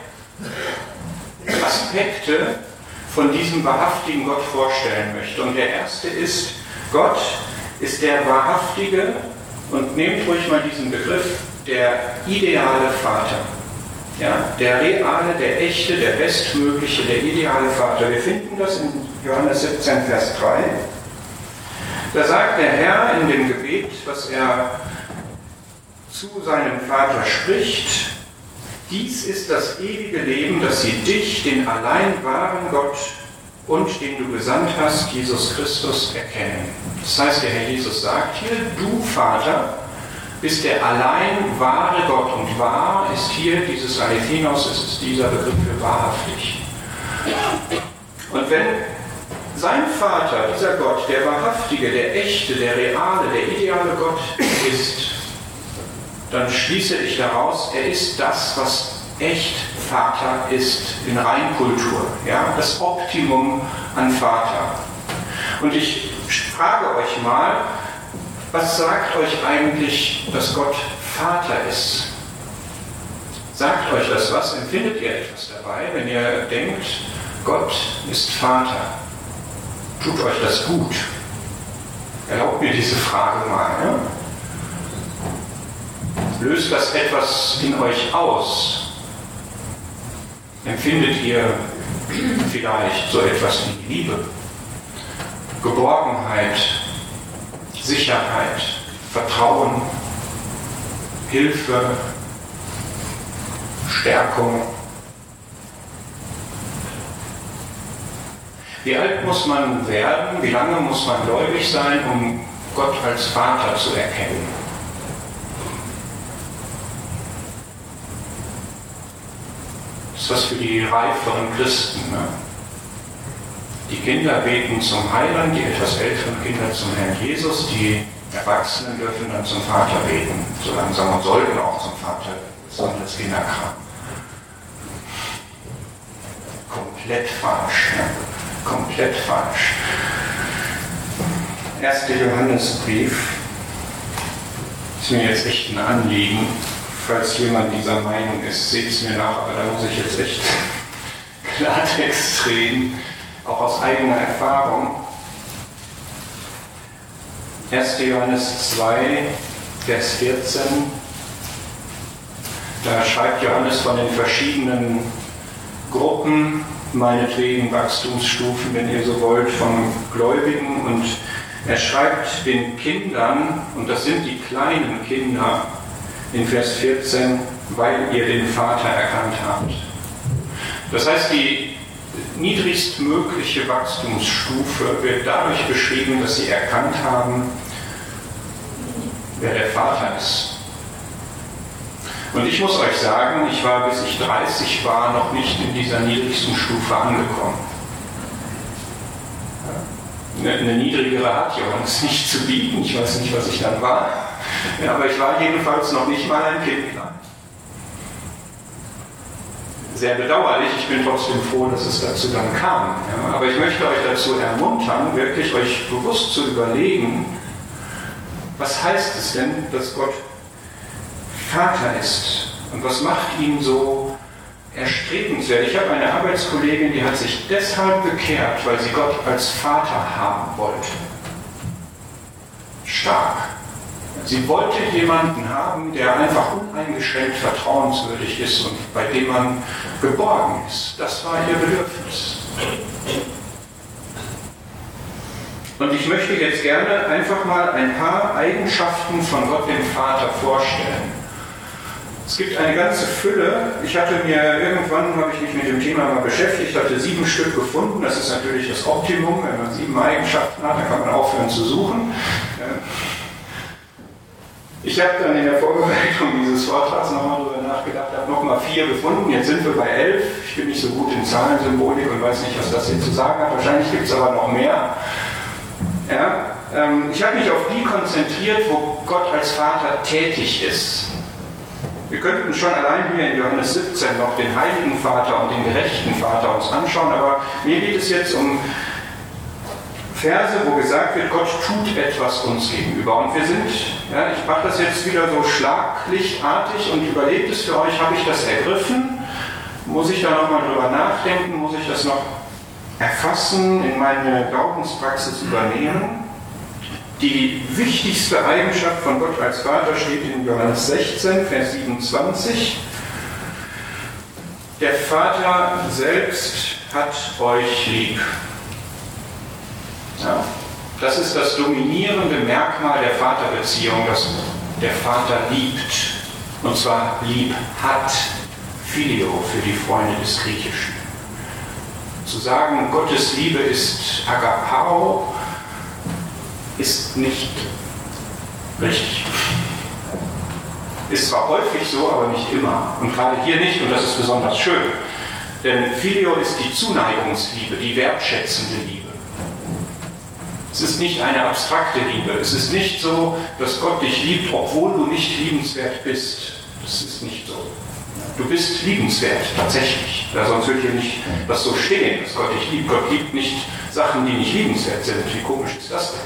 Aspekte von diesem wahrhaftigen Gott vorstellen möchte. Und der erste ist, Gott ist der wahrhaftige, und nehmt ruhig mal diesen Begriff, der ideale Vater. Ja, der reale, der echte, der bestmögliche, der ideale Vater. Wir finden das in Johannes 17, Vers 3. Da sagt der Herr in dem Gebet, was er zu seinem Vater spricht: Dies ist das ewige Leben, dass sie dich, den allein wahren Gott und den du gesandt hast, Jesus Christus, erkennen. Das heißt, der Herr Jesus sagt hier, du Vater bist der allein wahre Gott. Und wahr ist hier dieses Alethinos, es ist dieser Begriff für wahrhaftig. Und wenn sein Vater, dieser Gott, der wahrhaftige, der echte, der reale, der ideale Gott ist, dann schließe ich daraus, er ist das, was echt Vater ist in Reinkultur, ja, das Optimum an Vater. Und ich frage euch mal, was sagt euch eigentlich, dass Gott Vater ist? Sagt euch das was? Empfindet ihr etwas dabei, wenn ihr denkt, Gott ist Vater? Tut euch das gut? Erlaubt mir diese Frage mal. Ja? Löst das etwas in euch aus? Empfindet ihr vielleicht so etwas wie Liebe, Geborgenheit, Sicherheit, Vertrauen, Hilfe, Stärkung? Wie alt muss man werden, wie lange muss man gläubig sein, um Gott als Vater zu erkennen? Das ist was für die reiferen Christen. Ne? Die Kinder beten zum Heiland, die etwas älteren Kinder zum Herrn Jesus, die Erwachsenen dürfen dann zum Vater beten, so langsam, und sollten auch zum Vater, besonders Kinderkram. Komplett falsch. Ne? Komplett falsch. 1. Johannesbrief ist mir jetzt echt ein Anliegen. Falls jemand dieser Meinung ist, seht es mir nach, aber da muss ich jetzt echt Klartext reden, auch aus eigener Erfahrung. 1. Johannes 2, Vers 14, da schreibt Johannes von den verschiedenen Gruppen, meinetwegen Wachstumsstufen, wenn ihr so wollt, von Gläubigen, und er schreibt den Kindern, und das sind die kleinen Kinder, in Vers 14, weil ihr den Vater erkannt habt. Das heißt, die niedrigstmögliche Wachstumsstufe wird dadurch beschrieben, dass sie erkannt haben, wer der Vater ist. Und ich muss euch sagen, ich war, bis ich 30 war, noch nicht in dieser niedrigsten Stufe angekommen. Eine niedrigere hat Johannes nicht zu bieten, ich weiß nicht, was ich dann war. Ja, aber ich war jedenfalls noch nicht mal ein Kindlein. Sehr bedauerlich, ich bin trotzdem froh, dass es dazu dann kam. Ja, aber ich möchte euch dazu ermuntern, wirklich euch bewusst zu überlegen, was heißt es denn, dass Gott Vater ist? Und was macht ihn so erstrebenswert? Ich habe eine Arbeitskollegin, die hat sich deshalb bekehrt, weil sie Gott als Vater haben wollte. Stark. Sie wollte jemanden haben, der einfach uneingeschränkt vertrauenswürdig ist und bei dem man geborgen ist. Das war ihr Bedürfnis. Und ich möchte jetzt gerne einfach mal ein paar Eigenschaften von Gott dem Vater vorstellen. Es gibt eine ganze Fülle. Irgendwann habe ich mich mit dem Thema mal beschäftigt, hatte 7 Stück gefunden. Das ist natürlich das Optimum. Wenn man 7 Eigenschaften hat, dann kann man aufhören zu suchen. Ich habe dann in der Vorbereitung dieses Vortrags nochmal darüber nachgedacht, habe nochmal 4 gefunden. Jetzt sind wir bei 11. Ich bin nicht so gut in Zahlensymbolik und weiß nicht, was das hier zu sagen hat. Wahrscheinlich gibt es aber noch mehr. Ja, ich habe mich auf die konzentriert, wo Gott als Vater tätig ist. Wir könnten schon allein hier in Johannes 17 noch den heiligen Vater und den gerechten Vater uns anschauen, aber mir geht es jetzt um Verse, wo gesagt wird, Gott tut etwas uns gegenüber. Und wir sind, ich mache das jetzt wieder so schlaglichtartig und überlegt es für euch, habe ich das ergriffen? Muss ich da nochmal drüber nachdenken? Muss ich das noch erfassen, in meine Glaubenspraxis übernehmen? Die wichtigste Eigenschaft von Gott als Vater steht in Johannes 16, Vers 27. Der Vater selbst hat euch lieb. Ja, das ist das dominierende Merkmal der Vaterbeziehung, dass der Vater liebt. Und zwar lieb hat. Phileo für die Freunde des Griechischen. Zu sagen, Gottes Liebe ist Agapao, ist nicht richtig. Ist zwar häufig so, aber nicht immer. Und gerade hier nicht, und das ist besonders schön. Denn Phileo ist die Zuneigungsliebe, die wertschätzende Liebe. Es ist nicht eine abstrakte Liebe. Es ist nicht so, dass Gott dich liebt, obwohl du nicht liebenswert bist. Das ist nicht so. Du bist liebenswert, tatsächlich. Ja, sonst würde hier nicht das so stehen, dass Gott dich liebt. Gott liebt nicht Sachen, die nicht liebenswert sind. Wie komisch ist das denn?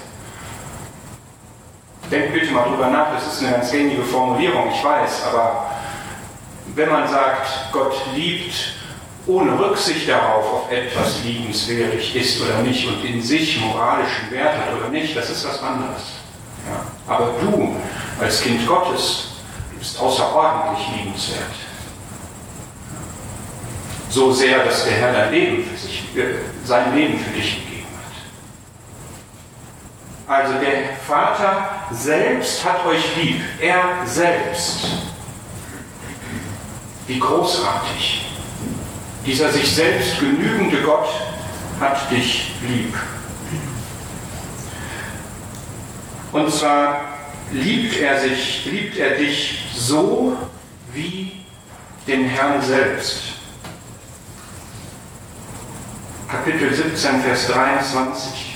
Denkt bitte mal drüber nach, das ist eine ganz gängige Formulierung, ich weiß, aber wenn man sagt, Gott liebt ohne Rücksicht darauf, ob etwas liebenswürdig ist oder nicht und in sich moralischen Wert hat oder nicht, das ist was anderes. Ja. Aber du, als Kind Gottes, bist außerordentlich liebenswert. So sehr, dass der Herr sein Leben für dich gegeben hat. Also der Vater selbst hat euch lieb. Er selbst. Wie großartig. Dieser sich selbst genügende Gott hat dich lieb. Und zwar liebt er dich so wie den Herrn selbst. Kapitel 17, Vers 23.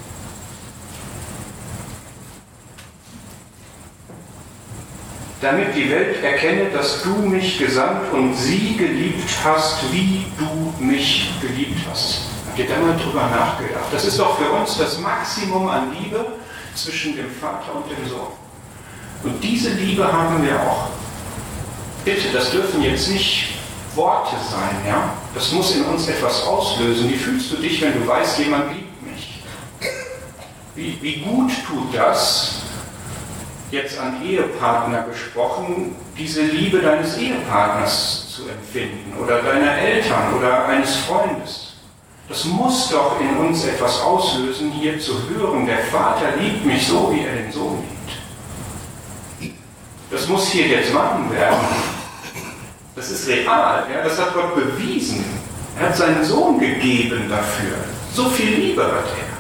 Damit die Welt erkenne, dass du mich gesandt und sie geliebt hast, wie du mich geliebt hast. Habt ihr da mal drüber nachgedacht? Das ist doch für uns das Maximum an Liebe zwischen dem Vater und dem Sohn. Und diese Liebe haben wir auch. Bitte, das dürfen jetzt nicht Worte sein, ja? Das muss in uns etwas auslösen. Wie fühlst du dich, wenn du weißt, jemand liebt mich? Wie gut tut das, jetzt an Ehepartner gesprochen, diese Liebe deines Ehepartners zu empfinden oder deiner Eltern oder eines Freundes? Das muss doch in uns etwas auslösen, hier zu hören, der Vater liebt mich so, wie er den Sohn liebt. Das muss hier jetzt warm werden. Das ist real, ja? Das hat Gott bewiesen. Er hat seinen Sohn gegeben dafür. So viel Liebe hat er.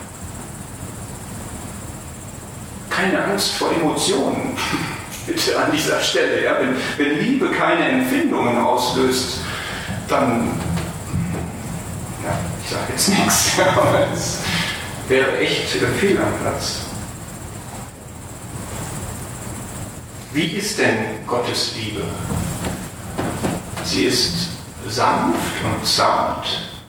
Keine Angst vor Emotionen, bitte an dieser Stelle. Ja? Wenn Liebe keine Empfindungen auslöst, dann, ja, ich sage jetzt nichts, aber es wäre echt fehl am Platz. Wie ist denn Gottes Liebe? Sie ist sanft und zart.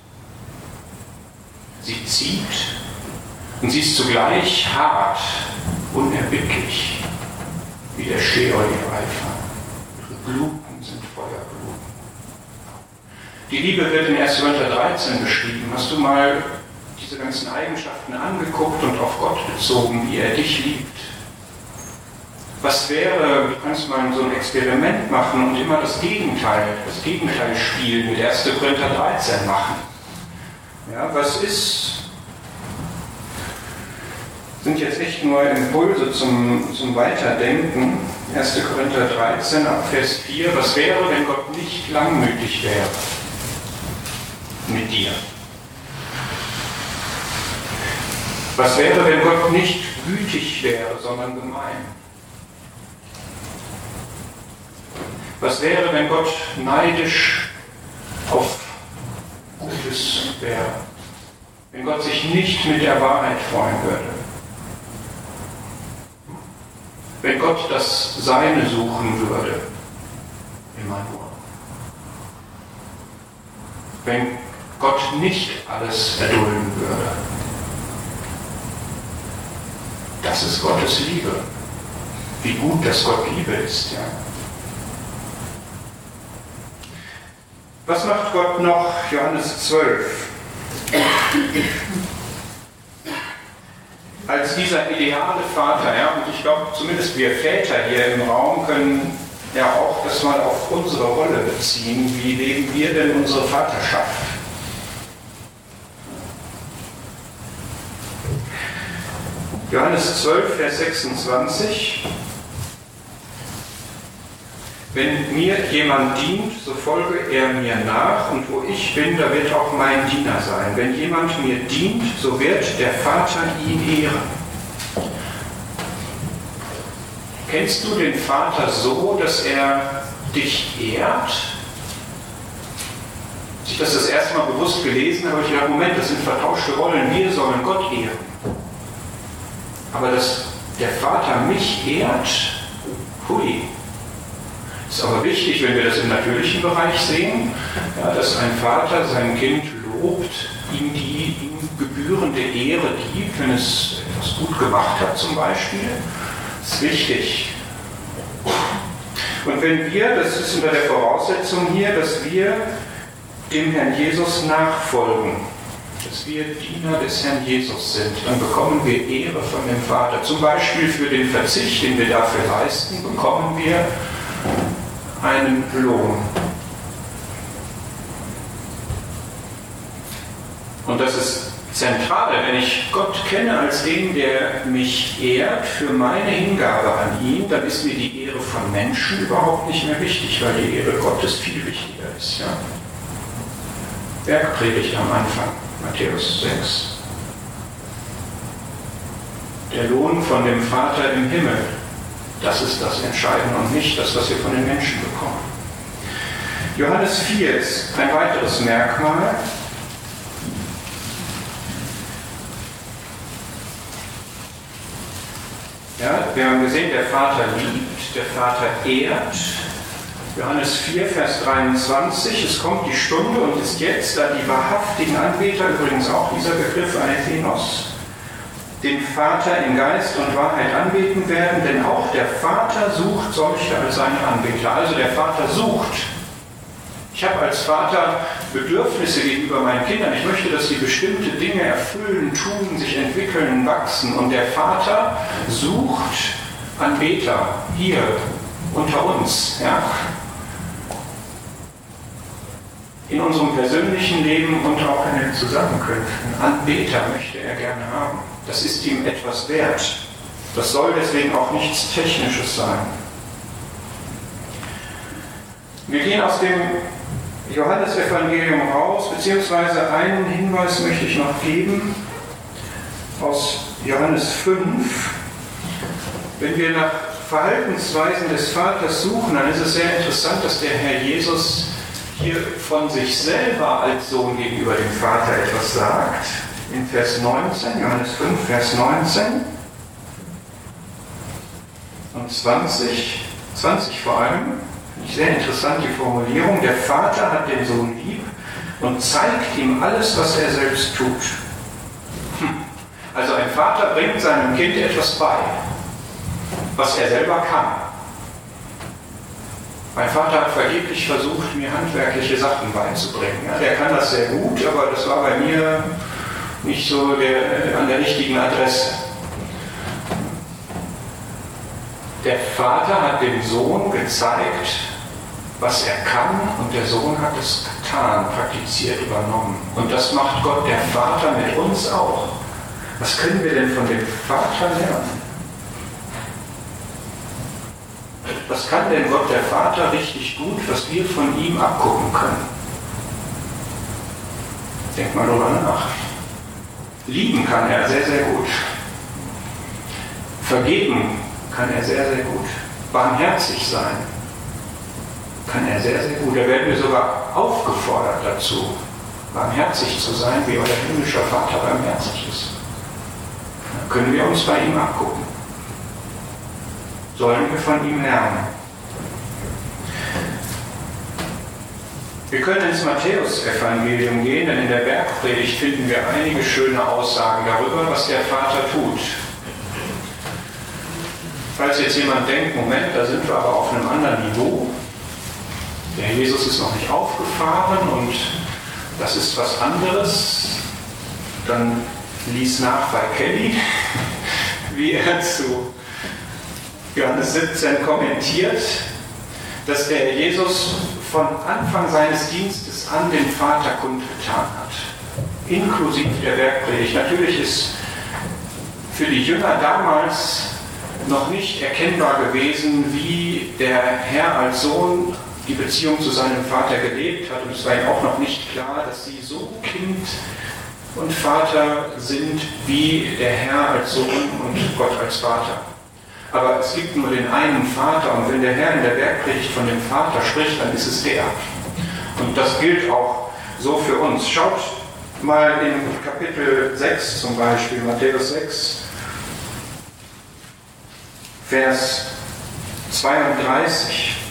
Sie zieht und sie ist zugleich hart, unerbittlich, wie der Scheol ihr Eifer. Ihre Gluten sind Feuergluten. Die Liebe wird in 1. Korinther 13 beschrieben. Hast du mal diese ganzen Eigenschaften angeguckt und auf Gott bezogen, wie er dich liebt? Was wäre, du kannst mal so ein Experiment machen und immer das Gegenteilspiel mit 1. Korinther 13 machen. Ja, was sind jetzt echt nur Impulse zum Weiterdenken. 1. Korinther 13 ab Vers 4. Was wäre, wenn Gott nicht langmütig wäre mit dir? Was wäre, wenn Gott nicht gütig wäre, sondern gemein? Was wäre, wenn Gott neidisch auf Gutes wäre? Wenn Gott sich nicht mit der Wahrheit freuen würde? Wenn Gott das Seine suchen würde? Immer nur. Wenn Gott nicht alles erdulden würde? Das ist Gottes Liebe. Wie gut, dass Gott Liebe ist, ja. Was macht Gott noch? Johannes 12. Als dieser ideale Vater, ja, und ich glaube, zumindest wir Väter hier im Raum können ja auch das mal auf unsere Rolle beziehen. Wie leben wir denn unsere Vaterschaft? Johannes 12, Vers 26. Wenn mir jemand dient, so folge er mir nach, und wo ich bin, da wird auch mein Diener sein. Wenn jemand mir dient, so wird der Vater ihn ehren. Kennst du den Vater so, dass er dich ehrt? Als ich das erste Mal bewusst gelesen habe, habe ich gedacht, Moment, das sind vertauschte Rollen, wir sollen Gott ehren. Aber dass der Vater mich ehrt, hui. Ist aber wichtig, wenn wir das im natürlichen Bereich sehen, ja, dass ein Vater sein Kind lobt, ihm die ihm gebührende Ehre gibt, wenn es etwas gut gemacht hat zum Beispiel. Das ist wichtig. Und wenn wir, das ist unter der Voraussetzung hier, dass wir dem Herrn Jesus nachfolgen, dass wir Diener des Herrn Jesus sind, dann bekommen wir Ehre von dem Vater. Zum Beispiel für den Verzicht, den wir dafür leisten, bekommen wir einen Lohn. Und das ist zentral, wenn ich Gott kenne als den, der mich ehrt für meine Hingabe an ihn, dann ist mir die Ehre von Menschen überhaupt nicht mehr wichtig, weil die Ehre Gottes viel wichtiger ist. Ja? Bergpredigt am Anfang, Matthäus 6. Der Lohn von dem Vater im Himmel. Das ist das Entscheidende und nicht das, was wir von den Menschen bekommen. Johannes 4 ist ein weiteres Merkmal. Ja, wir haben gesehen, der Vater liebt, der Vater ehrt. Johannes 4, Vers 23, es kommt die Stunde und ist jetzt, da die wahrhaftigen Anbeter, übrigens auch dieser Begriff Anthenos, den Vater in Geist und Wahrheit anbeten werden, denn auch der Vater sucht solche als seine Anbeter. Also der Vater sucht. Ich habe als Vater Bedürfnisse gegenüber meinen Kindern. Ich möchte, dass sie bestimmte Dinge erfüllen, tun, sich entwickeln, wachsen. Und der Vater sucht Anbeter hier unter uns. Ja? In unserem persönlichen Leben und auch in den Zusammenkünften. Anbeter möchte er gerne haben. Das ist ihm etwas wert. Das soll deswegen auch nichts Technisches sein. Wir gehen aus dem Johannesevangelium raus, beziehungsweise einen Hinweis möchte ich noch geben aus Johannes 5. Wenn wir nach Verhaltensweisen des Vaters suchen, dann ist es sehr interessant, dass der Herr Jesus hier von sich selber als Sohn gegenüber dem Vater etwas sagt. In Vers 19, Johannes 5, Vers 19 und 20 vor allem. Sehr interessant die Formulierung. Der Vater hat den Sohn lieb und zeigt ihm alles, was er selbst tut. Also ein Vater bringt seinem Kind etwas bei, was er selber kann. Mein Vater hat vergeblich versucht, mir handwerkliche Sachen beizubringen. Ja, der kann das sehr gut, aber das war bei mir nicht so an der richtigen Adresse. Der Vater hat dem Sohn gezeigt, was er kann, und der Sohn hat es getan, praktiziert, übernommen. Und das macht Gott, der Vater, mit uns auch. Was können wir denn von dem Vater lernen? Was kann denn Gott, der Vater, richtig gut, was wir von ihm abgucken können? Denk mal drüber nach. Lieben kann er sehr, sehr gut. Vergeben kann er sehr, sehr gut. Barmherzig sein kann er sehr, sehr gut. Da werden wir sogar aufgefordert dazu, barmherzig zu sein, wie euer himmlischer Vater barmherzig ist. Dann können wir uns bei ihm abgucken. Sollen wir von ihm lernen. Wir können ins Matthäus-Evangelium gehen, denn in der Bergpredigt finden wir einige schöne Aussagen darüber, was der Vater tut. Falls jetzt jemand denkt, Moment, da sind wir aber auf einem anderen Niveau, der Jesus ist noch nicht aufgefahren und das ist was anderes, dann lies nach bei Kelly, wie er zu Johannes 17 kommentiert, dass der Jesus von Anfang seines Dienstes an den Vater kundgetan hat, inklusive der Bergpredigt. Natürlich ist für die Jünger damals noch nicht erkennbar gewesen, wie der Herr als Sohn die Beziehung zu seinem Vater gelebt hat. Und es war ihnen auch noch nicht klar, dass sie so Kind und Vater sind, wie der Herr als Sohn und Gott als Vater. Aber es gibt nur den einen Vater, und wenn der Herr in der Bergpredigt von dem Vater spricht, dann ist es der. Und das gilt auch so für uns. Schaut mal in Kapitel 6 zum Beispiel, Matthäus 6, Vers 32.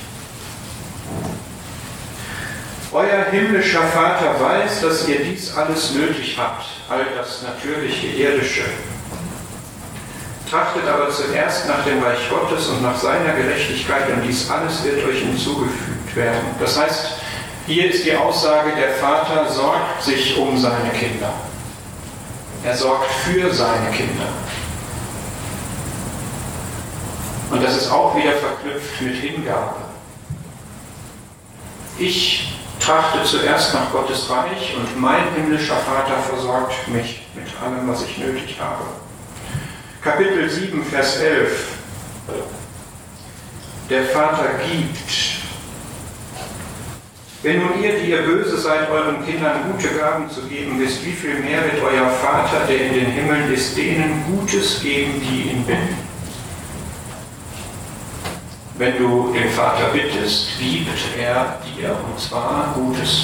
Euer himmlischer Vater weiß, dass ihr dies alles nötig habt, all das natürliche, irdische. Trachtet aber zuerst nach dem Reich Gottes und nach seiner Gerechtigkeit, und dies alles wird euch hinzugefügt werden. Das heißt, hier ist die Aussage, der Vater sorgt sich um seine Kinder. Er sorgt für seine Kinder. Und das ist auch wieder verknüpft mit Hingabe. Ich trachte zuerst nach Gottes Reich und mein himmlischer Vater versorgt mich mit allem, was ich nötig habe. Kapitel 7, Vers 11. Der Vater gibt. Wenn nun ihr, die ihr böse seid, euren Kindern gute Gaben zu geben wisst, wie viel mehr wird euer Vater, der in den Himmeln ist, denen Gutes geben, die ihn bitten. Wenn du den Vater bittest, gibt er dir, und zwar Gutes.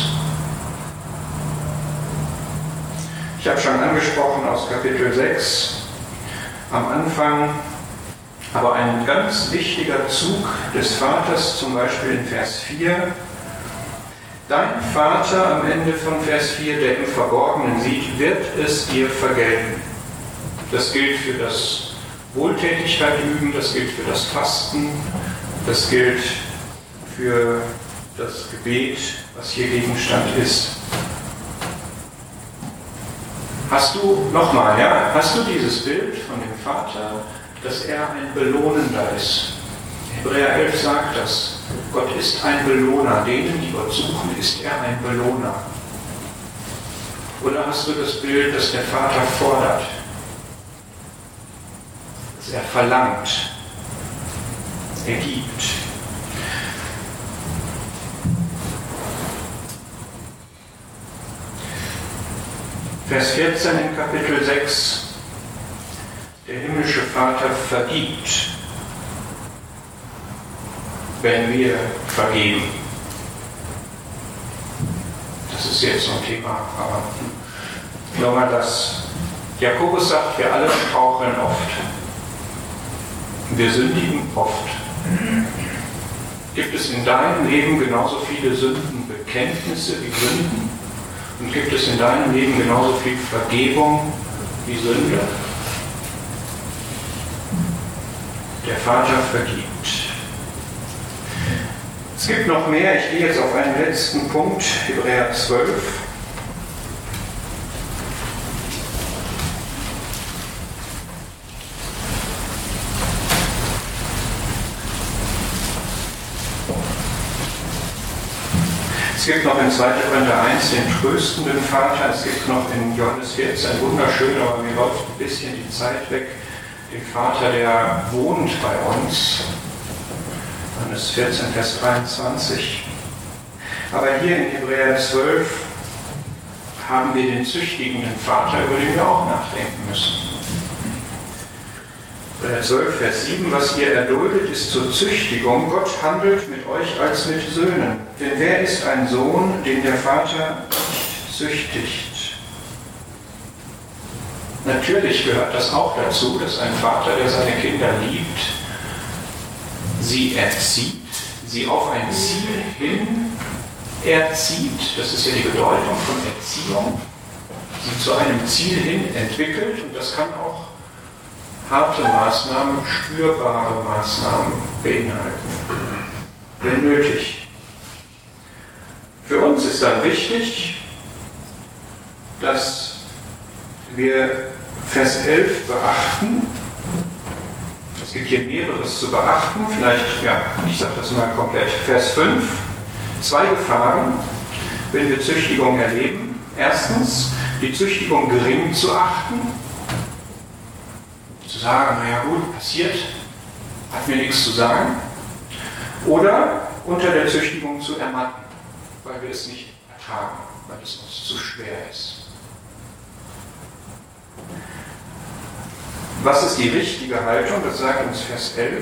Ich habe schon angesprochen aus Kapitel 6, am Anfang, aber ein ganz wichtiger Zug des Vaters, zum Beispiel in Vers 4. Dein Vater am Ende von Vers 4, der im Verborgenen sieht, wird es dir vergelten. Das gilt für das Wohltätigkeit üben, das gilt für das Fasten, das gilt für das Gebet, was hier Gegenstand ist. Hast du dieses Bild von dem Vater, dass er ein Belohnender ist? Hebräer 11 sagt das. Gott ist ein Belohner. Denen, die Gott suchen, ist er ein Belohner. Oder hast du das Bild, dass der Vater fordert? Dass er verlangt? Er gibt. Vers 14 in Kapitel 6. Der himmlische Vater vergibt, wenn wir vergeben. Das ist jetzt so ein Thema, aber nochmal das. Jakobus sagt, wir alle straucheln oft. Wir sündigen oft. Gibt es in deinem Leben genauso viele Sündenbekenntnisse wie Sünden? Und gibt es in deinem Leben genauso viel Vergebung wie Sünde? Der Vater vergibt. Es gibt noch mehr. Ich gehe jetzt auf einen letzten Punkt, Hebräer 12. gibt noch in 2. Korinther 1 den tröstenden Vater, es gibt noch in Johannes 14, wunderschön, aber mir läuft ein bisschen die Zeit weg, den Vater, der wohnt bei uns. Johannes 14, Vers 23. Aber hier in Hebräer 12 haben wir den züchtigenden Vater, über den wir auch nachdenken müssen. 12, Vers 7, was ihr erduldet, ist zur Züchtigung. Gott handelt mit euch als mit Söhnen. Denn wer ist ein Sohn, den der Vater nicht züchtigt? Natürlich gehört das auch dazu, dass ein Vater, der seine Kinder liebt, sie erzieht, sie auf ein Ziel hin erzieht. Das ist ja die Bedeutung von Erziehung. Sie zu einem Ziel hin entwickelt, und das kann auch harte Maßnahmen, spürbare Maßnahmen beinhalten, wenn nötig. Für uns ist dann wichtig, dass wir Vers 11 beachten. Es gibt hier mehreres zu beachten, vielleicht, ich sage das mal komplett. Vers 5, 2 Gefahren, wenn wir Züchtigung erleben. Erstens, die Züchtigung gering zu achten. Zu sagen, naja gut, passiert, hat mir nichts zu sagen. Oder unter der Züchtigung zu ermatten, weil wir es nicht ertragen, weil es uns zu schwer ist. Was ist die richtige Haltung? Das sagt uns Vers 11.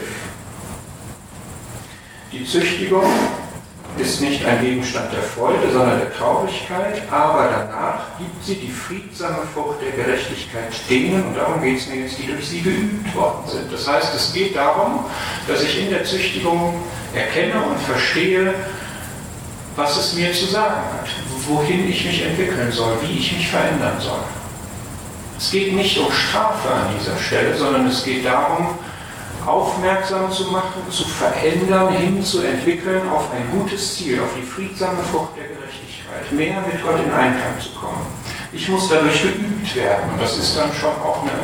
Die Züchtigung ist nicht ein Gegenstand der Freude, sondern der Traurigkeit, aber danach gibt sie die friedsame Frucht der Gerechtigkeit denen, und darum geht es mir jetzt, die durch sie geübt worden sind. Das heißt, es geht darum, dass ich in der Züchtigung erkenne und verstehe, was es mir zu sagen hat, wohin ich mich entwickeln soll, wie ich mich verändern soll. Es geht nicht um Strafe an dieser Stelle, sondern es geht darum, aufmerksam zu machen, zu verändern, hinzuentwickeln auf ein gutes Ziel, auf die friedsame Frucht der Gerechtigkeit, mehr mit Gott in Einklang zu kommen. Ich muss dadurch geübt werden, und das ist dann schon auch eine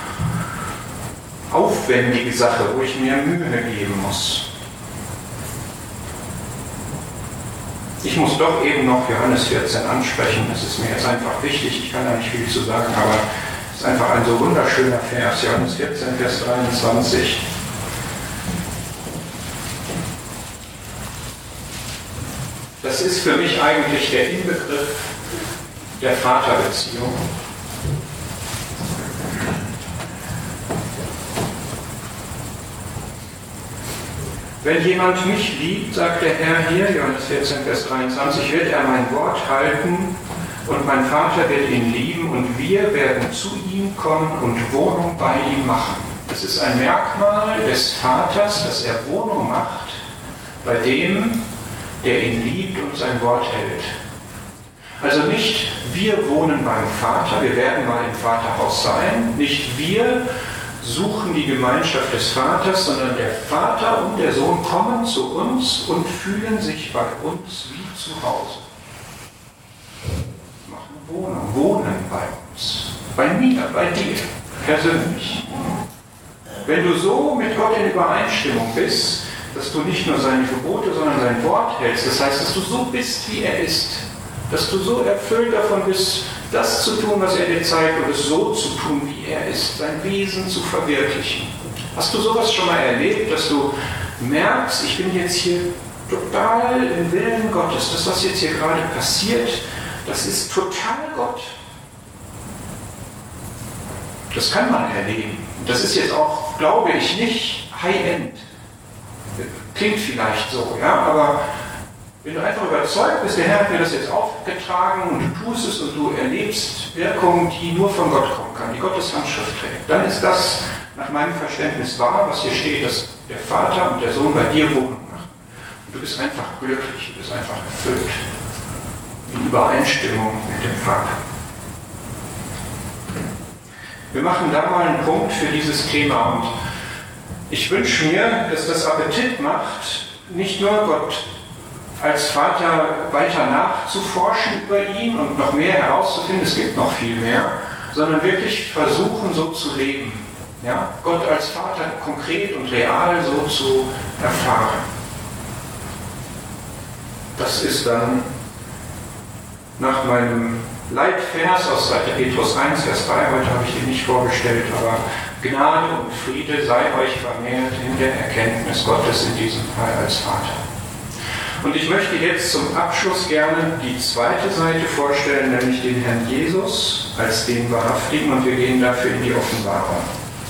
aufwendige Sache, wo ich mir Mühe geben muss. Ich muss doch eben noch Johannes 14 ansprechen, das ist mir jetzt einfach wichtig, ich kann da nicht viel zu sagen, aber es ist einfach ein so wunderschöner Vers, Johannes 14, Vers 23. Das ist für mich eigentlich der Inbegriff der Vaterbeziehung. Wenn jemand mich liebt, sagt der Herr hier, Johannes 14, Vers 23, wird er mein Wort halten und mein Vater wird ihn lieben und wir werden zu ihm kommen und Wohnung bei ihm machen. Das ist ein Merkmal des Vaters, dass er Wohnung macht bei dem, der ihn liebt und sein Wort hält. Also nicht wir wohnen beim Vater, wir werden mal im Vaterhaus sein, nicht wir suchen die Gemeinschaft des Vaters, sondern der Vater und der Sohn kommen zu uns und fühlen sich bei uns wie zu Hause. Machen wohnen bei uns, bei mir, bei dir, persönlich. Wenn du so mit Gott in Übereinstimmung bist, dass du nicht nur seine Gebote, sondern sein Wort hältst, das heißt, dass du so bist, wie er ist, dass du so erfüllt davon bist, das zu tun, was er dir zeigt, und es so zu tun, wie er ist, sein Wesen zu verwirklichen. Hast du sowas schon mal erlebt, dass du merkst, ich bin jetzt hier total im Willen Gottes, das, was jetzt hier gerade passiert, das ist total Gott. Das kann man erleben. Das ist jetzt auch, glaube ich, nicht High-End. Klingt vielleicht so, ja, aber wenn du einfach überzeugt bist, der Herr hat mir das jetzt aufgetragen und du tust es und du erlebst Wirkungen, die nur von Gott kommen kann, die Gottes Handschrift trägt, dann ist das nach meinem Verständnis wahr, was hier steht, dass der Vater und der Sohn bei dir Wohnung machen. Und du bist einfach glücklich, du bist einfach erfüllt, in Übereinstimmung mit dem Vater. Wir machen da mal einen Punkt für dieses Thema, und ich wünsche mir, dass das Appetit macht, nicht nur Gott als Vater weiter nachzuforschen über ihn und noch mehr herauszufinden, es gibt noch viel mehr, sondern wirklich versuchen, so zu leben. Ja? Gott als Vater konkret und real so zu erfahren. Das ist dann nach meinem Leitvers aus 2. Petrus 1, Vers 3, heute habe ich den nicht vorgestellt, aber Gnade und Friede sei euch vermehrt in der Erkenntnis Gottes, in diesem Fall als Vater. Und ich möchte jetzt zum Abschluss gerne die zweite Seite vorstellen, nämlich den Herrn Jesus als den Wahrhaftigen, und wir gehen dafür in die Offenbarung.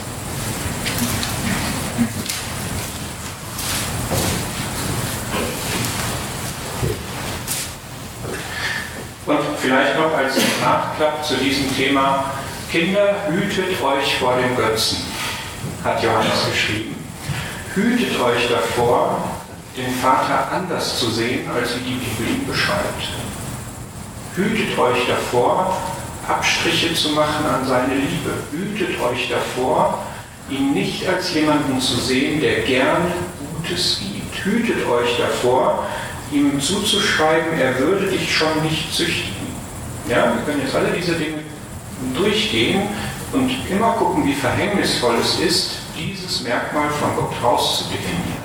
Und vielleicht noch als Nachklapp zu diesem Thema: Kinder, hütet euch vor dem Götzen, hat Johannes geschrieben. Hütet euch davor, den Vater anders zu sehen, als wie die Bibel ihn beschreibt. Hütet euch davor, Abstriche zu machen an seine Liebe. Hütet euch davor, ihn nicht als jemanden zu sehen, der gerne Gutes gibt. Hütet euch davor, ihm zuzuschreiben, er würde dich schon nicht züchtigen. Ja, wir können jetzt alle diese Dinge durchgehen und immer gucken, wie verhängnisvoll es ist, dieses Merkmal von Gott rauszudefinieren.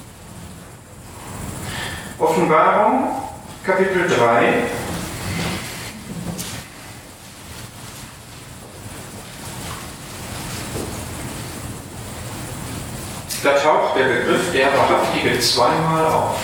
Offenbarung, Kapitel 3. Da taucht der Begriff der Wahrhaftige zweimal auf.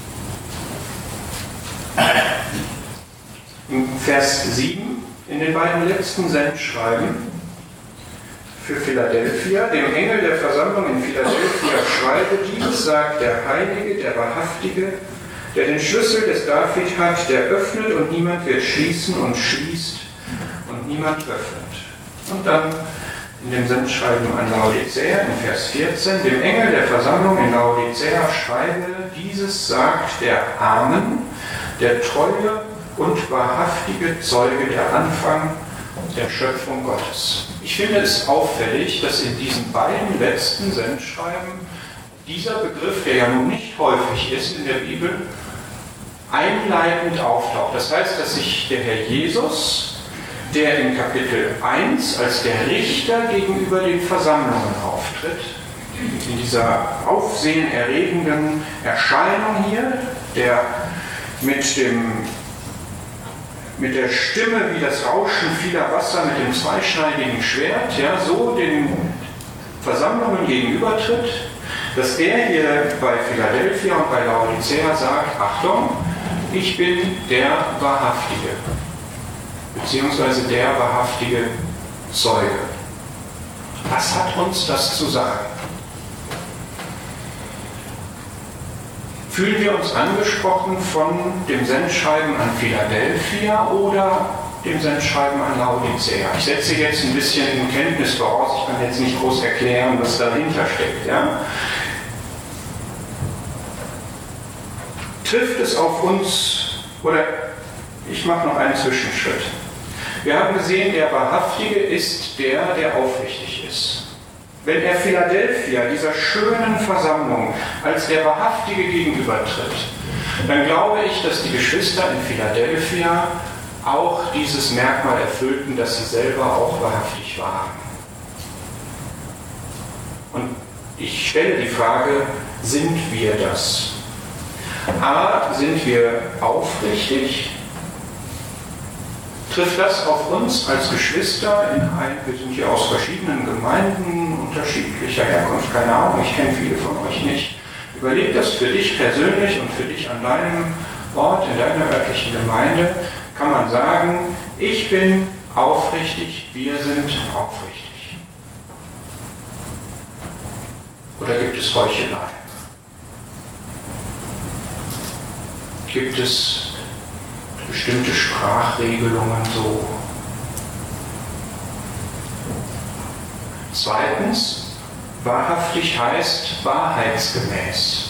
Im Vers 7, in den beiden letzten Sendschreiben für Philadelphia, dem Engel der Versammlung in Philadelphia schreibe: Dieses sagt der Heilige, der Wahrhaftige, der den Schlüssel des David hat, der öffnet und niemand wird schließen und schließt und niemand öffnet. Und dann in dem Sendschreiben an Laodicea in Vers 14, dem Engel der Versammlung in Laodicea schreibe: Dieses sagt der Amen, der treue und wahrhaftige Zeuge, der Anfang der Schöpfung Gottes. Ich finde es auffällig, dass in diesen beiden letzten Sendschreiben dieser Begriff, der ja nun nicht häufig ist in der Bibel, einleitend auftaucht. Das heißt, dass sich der Herr Jesus, der in Kapitel 1 als der Richter gegenüber den Versammlungen auftritt, in dieser aufsehenerregenden Erscheinung hier, der mit der Stimme wie das Rauschen vieler Wasser mit dem zweischneidigen Schwert, ja, so den Versammlungen gegenübertritt, dass er hier bei Philadelphia und bei Laodicea sagt: Achtung, ich bin der Wahrhaftige, beziehungsweise der wahrhaftige Zeuge. Was hat uns das zu sagen? Fühlen wir uns angesprochen von dem Sendschreiben an Philadelphia oder dem Sendschreiben an Laodicea? Ich setze jetzt ein bisschen Kenntnis voraus, ich kann jetzt nicht groß erklären, was dahinter steckt. Ja? Trifft es auf uns, oder ich mache noch einen Zwischenschritt. Wir haben gesehen, der Wahrhaftige ist der aufrichtig ist. Wenn er Philadelphia, dieser schönen Versammlung, als der Wahrhaftige gegenübertritt, dann glaube ich, dass die Geschwister in Philadelphia auch dieses Merkmal erfüllten, dass sie selber auch wahrhaftig waren. Und ich stelle die Frage: Sind wir das? A, sind wir aufrichtig? Trifft das auf uns als Geschwister? Wir sind hier aus verschiedenen Gemeinden, unterschiedlicher Herkunft, keine Ahnung, ich kenne viele von euch nicht. Überleg das für dich persönlich und für dich an deinem Ort, in deiner örtlichen Gemeinde. Kann man sagen: Ich bin aufrichtig, wir sind aufrichtig? Oder gibt es Heuchelei? Gibt es bestimmte Sprachregelungen so? Zweitens, wahrhaftig heißt wahrheitsgemäß.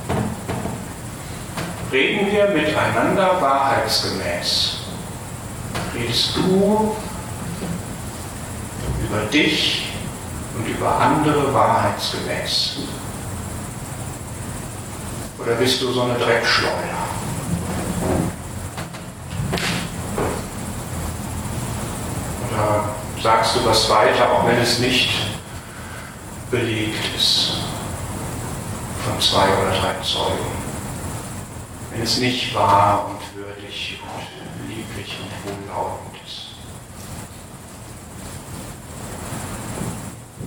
Reden wir miteinander wahrheitsgemäß? Redest du über dich und über andere wahrheitsgemäß? Oder bist du so eine Dreckschleuder? Oder sagst du was weiter, auch wenn es nicht belegt ist von 2 oder 3 Zeugen? Wenn es nicht wahr und würdig und lieblich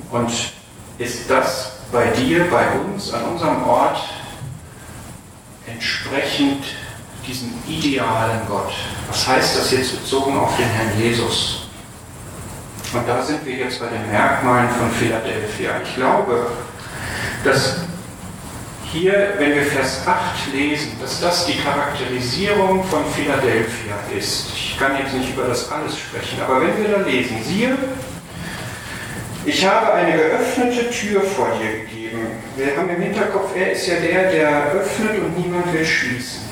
Und ist das bei dir, bei uns, an unserem Ort entsprechend diesem idealen Gott? Was heißt das jetzt bezogen auf den Herrn Jesus? Und da sind wir jetzt bei den Merkmalen von Philadelphia. Ich glaube, dass hier, wenn wir Vers 8 lesen, dass das die Charakterisierung von Philadelphia ist. Ich kann jetzt nicht über das alles sprechen, aber wenn wir da lesen, siehe, ich habe eine geöffnete Tür vor dir gegeben. Wir haben im Hinterkopf, er ist ja der öffnet und niemand will schließen.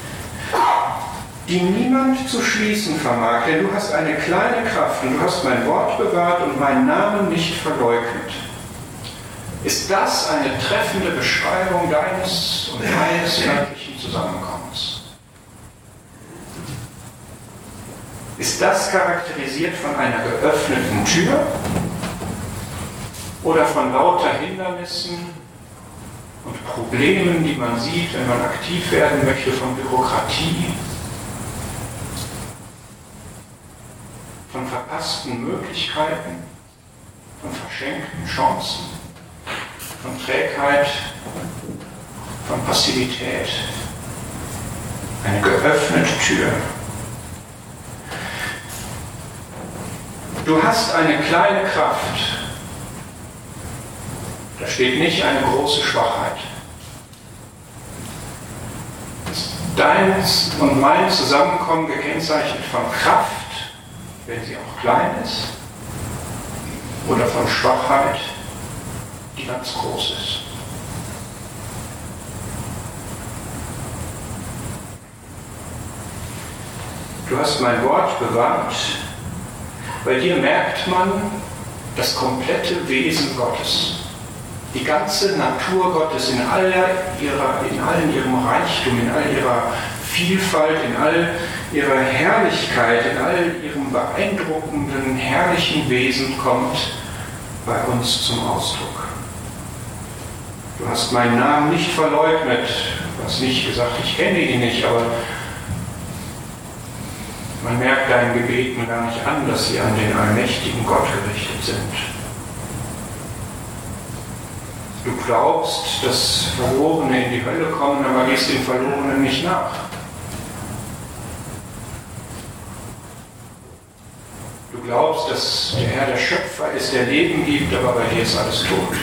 Die niemand zu schließen vermag, denn du hast eine kleine Kraft und du hast mein Wort bewahrt und meinen Namen nicht verleugnet. Ist das eine treffende Beschreibung deines und meines göttlichen Zusammenkommens? Ist das charakterisiert von einer geöffneten Tür oder von lauter Hindernissen und Problemen, die man sieht, wenn man aktiv werden möchte, von Bürokratie, von verpassten Möglichkeiten, von verschenkten Chancen, von Trägheit, von Passivität? Eine geöffnete Tür. Du hast eine kleine Kraft. Da steht nicht eine große Schwachheit. Deins und mein Zusammenkommen gekennzeichnet von Kraft, wenn sie auch klein ist, oder von Schwachheit, die ganz groß ist. Du hast mein Wort bewahrt. Bei dir merkt man das komplette Wesen Gottes. Die ganze Natur Gottes in all ihrem Reichtum, in all ihrer Vielfalt, in all ihrer Herrlichkeit, in all ihrem beeindruckenden, herrlichen Wesen kommt bei uns zum Ausdruck. Du hast meinen Namen nicht verleugnet. Du hast nicht gesagt, ich kenne ihn nicht, aber man merkt deinen Gebeten gar nicht an, dass sie an den allmächtigen Gott gerichtet sind. Du glaubst, dass Verlorene in die Hölle kommen, aber gehst den Verlorenen nicht nach. Du glaubst, dass der Herr der Schöpfer ist, der Leben gibt, aber bei dir ist alles tot.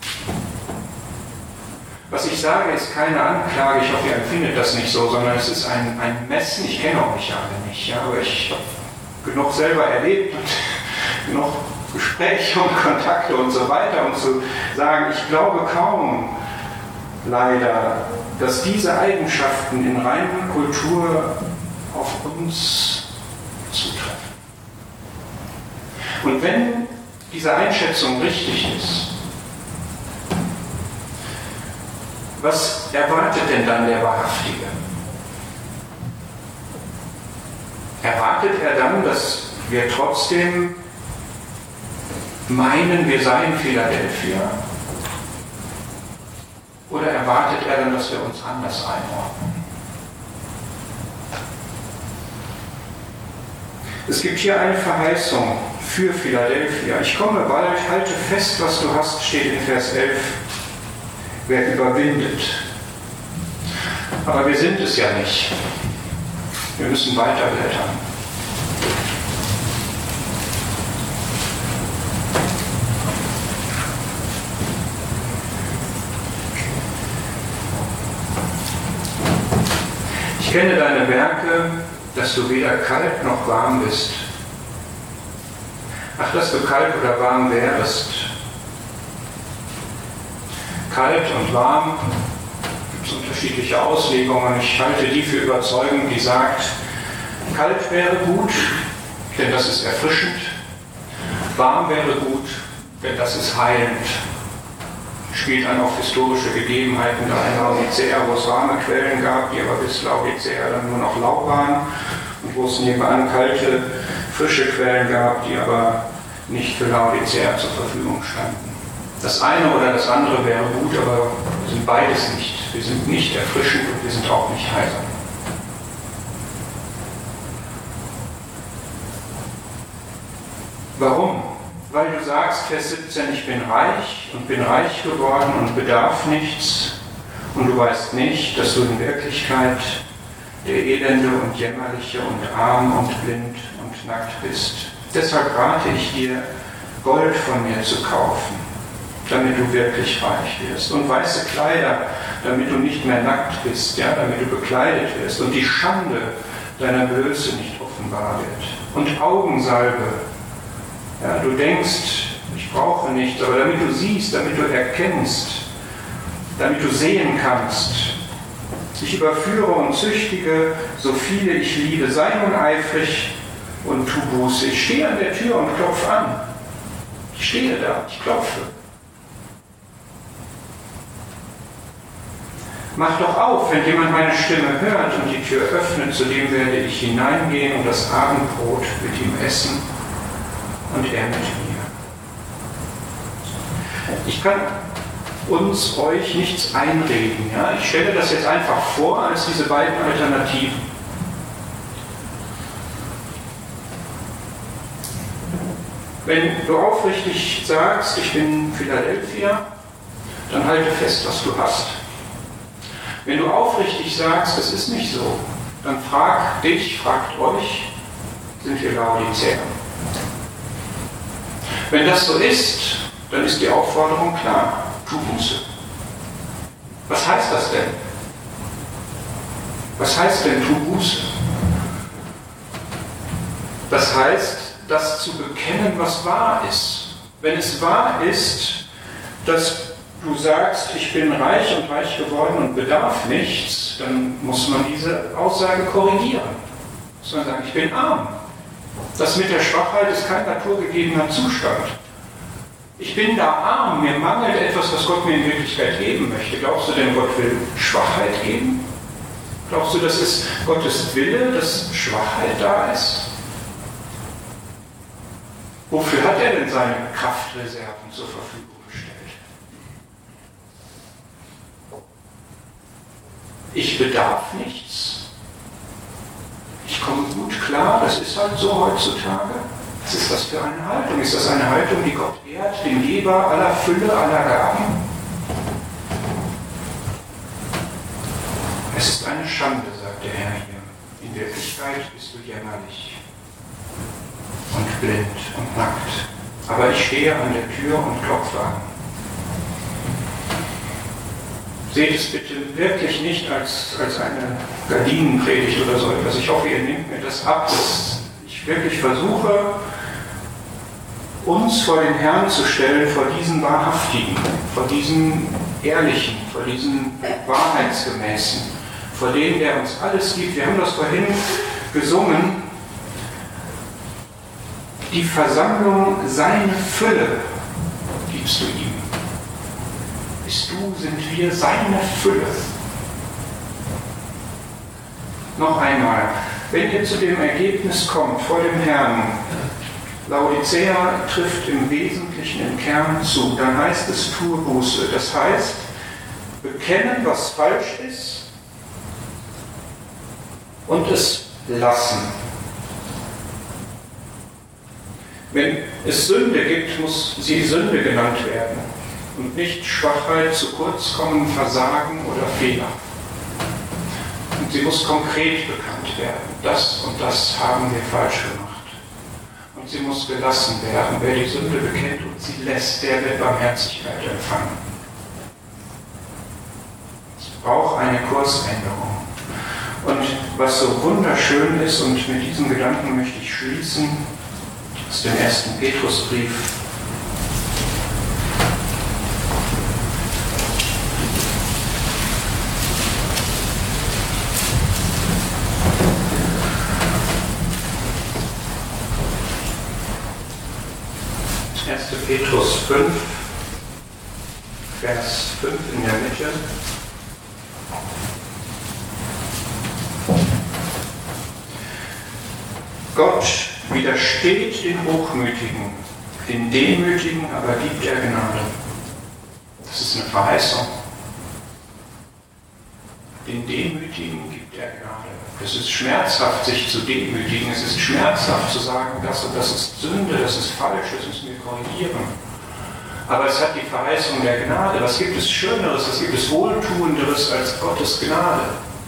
Was ich sage, ist keine Anklage, ich hoffe, ihr empfindet das nicht so, sondern es ist ein Messen. Ich kenne euch alle nicht, ja, aber ich habe genug selber erlebt und genug Gespräche und Kontakte und so weiter, um zu sagen, ich glaube kaum, leider, dass diese Eigenschaften in reiner Kultur auf uns zutreffen. Und wenn diese Einschätzung richtig ist, was erwartet denn dann der Wahrhaftige? Erwartet er dann, dass wir trotzdem meinen, wir seien Philadelphia? Oder erwartet er dann, dass wir uns anders einordnen? Es gibt hier eine Verheißung für Philadelphia. Ich komme bald, halte fest, was du hast, steht in Vers 11. Wer überwindet. Aber wir sind es ja nicht. Wir müssen weiterblättern. Ich kenne deine Werke, dass du weder kalt noch warm bist. Ach, dass du kalt oder warm wärest. Kalt und warm, gibt es unterschiedliche Auslegungen. Ich halte die für überzeugend, die sagt, kalt wäre gut, denn das ist erfrischend. Warm wäre gut, denn das ist heilend. Spielt dann auf historische Gegebenheiten da in Laodicea, wo es warme Quellen gab, die aber bis Laodicea dann nur noch lau waren, und wo es nebenan kalte, frische Quellen gab, die aber nicht für Laodicea zur Verfügung standen. Das eine oder das andere wäre gut, aber wir sind beides nicht. Wir sind nicht erfrischend und wir sind auch nicht heilsam. Warum? weil du sagst, Vers 17, ich bin reich und bin reich geworden und bedarf nichts und du weißt nicht, dass du in Wirklichkeit der Elende und Jämmerliche und arm und blind und nackt bist. Deshalb rate ich dir, Gold von mir zu kaufen, damit du wirklich reich wirst, und weiße Kleider, damit du nicht mehr nackt bist, ja, damit du bekleidet wirst und die Schande deiner Blöße nicht offenbar wird, und Augensalbe. Ja, du denkst, ich brauche nichts, aber damit du siehst, damit du erkennst, damit du sehen kannst. Ich überführe und züchtige, so viele ich liebe. Sei nun eifrig und tu Buße. Ich stehe an der Tür und klopfe an. Ich stehe da, ich klopfe. Mach doch auf, wenn jemand meine Stimme hört und die Tür öffnet, zu dem werde ich hineingehen und das Abendbrot mit ihm essen und er mit mir. Ich kann euch nichts einreden. Ja? Ich stelle das jetzt einfach vor als diese beiden Alternativen. Wenn du aufrichtig sagst, ich bin Philadelphia, dann halte fest, was du hast. Wenn du aufrichtig sagst, es ist nicht so, dann fragt euch, sind wir Laodicea? Wenn das so ist, dann ist die Aufforderung klar. Tu Buße. Was heißt das denn? Was heißt denn tu Buße? Das heißt, das zu bekennen, was wahr ist. Wenn es wahr ist, dass du sagst, ich bin reich und reich geworden und bedarf nichts, dann muss man diese Aussage korrigieren. Muss man sagen, ich bin arm. Das mit der Schwachheit ist kein naturgegebener Zustand. Ich bin da arm, mir mangelt etwas, was Gott mir in Wirklichkeit geben möchte. Glaubst du denn, Gott will Schwachheit geben? Glaubst du, das ist Gottes Wille, dass Schwachheit da ist? Wofür hat er denn seine Kraftreserven zur Verfügung gestellt? Ich bedarf nichts. Ich komme gut klar, das ist halt so heutzutage. Was ist das für eine Haltung? Ist das eine Haltung, die Gott ehrt, den Geber aller Fülle, aller Gaben? Es ist eine Schande, sagt der Herr hier. In Wirklichkeit bist du jämmerlich und blind und nackt. Aber ich stehe an der Tür und klopfe an. Seht es bitte wirklich nicht als eine Gardinenpredigt oder so etwas. Ich hoffe, ihr nehmt mir das ab, dass ich wirklich versuche, uns vor den Herrn zu stellen, vor diesen Wahrhaftigen, vor diesen Ehrlichen, vor diesen Wahrheitsgemäßen, vor dem, der uns alles gibt. Wir haben das vorhin gesungen. Die Versammlung, seine Fülle gibst du ihm. Bist du, sind wir seine Fülle. Noch einmal, wenn ihr zu dem Ergebnis kommt, vor dem Herrn, Laodicea trifft im Wesentlichen, im Kern zu, dann heißt es, tue Buße. Das heißt, bekennen, was falsch ist und es lassen. Wenn es Sünde gibt, muss sie Sünde genannt werden und nicht Schwachheit, zu kurz kommen, Versagen oder Fehler. Und sie muss konkret bekannt werden. Das und das haben wir falsch gemacht. Und sie muss gelassen werden. Wer die Sünde bekennt und sie lässt, der wird Barmherzigkeit empfangen. Es braucht eine Kursänderung. Und was so wunderschön ist, und mit diesem Gedanken möchte ich schließen, aus dem 1. Petrusbrief. Petrus 5, Vers 5 in der Mitte. Gott widersteht den Hochmütigen, den Demütigen aber gibt er Gnade. Das ist eine Verheißung. Den Demütigen gibt er Gnade. Es ist schmerzhaft, sich zu demütigen. Es ist schmerzhaft zu sagen, das und das ist Sünde, das ist falsch, das müssen wir korrigieren. Aber es hat die Verheißung der Gnade. Was gibt es Schöneres, was gibt es Wohltuenderes als Gottes Gnade?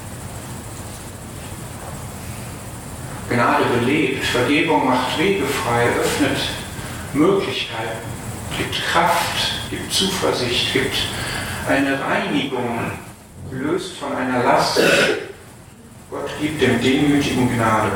Gnade belebt, Vergebung macht Wege frei, öffnet Möglichkeiten, gibt Kraft, gibt Zuversicht, gibt eine Reinigung, löst von einer Last. Gott gibt dem Demütigen Gnade.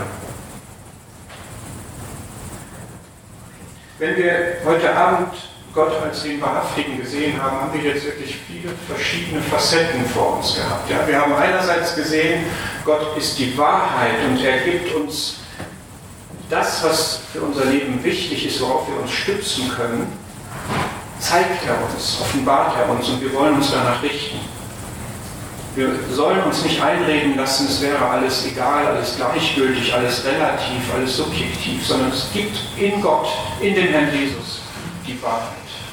Wenn wir heute Abend Gott als den Wahrhaftigen gesehen haben, haben wir jetzt wirklich viele verschiedene Facetten vor uns gehabt. Ja, wir haben einerseits gesehen, Gott ist die Wahrheit und er gibt uns das, was für unser Leben wichtig ist, worauf wir uns stützen können, zeigt er uns, offenbart er uns und wir wollen uns danach richten. Wir sollen uns nicht einreden lassen, es wäre alles egal, alles gleichgültig, alles relativ, alles subjektiv, sondern es gibt in Gott, in dem Herrn Jesus, die Wahrheit.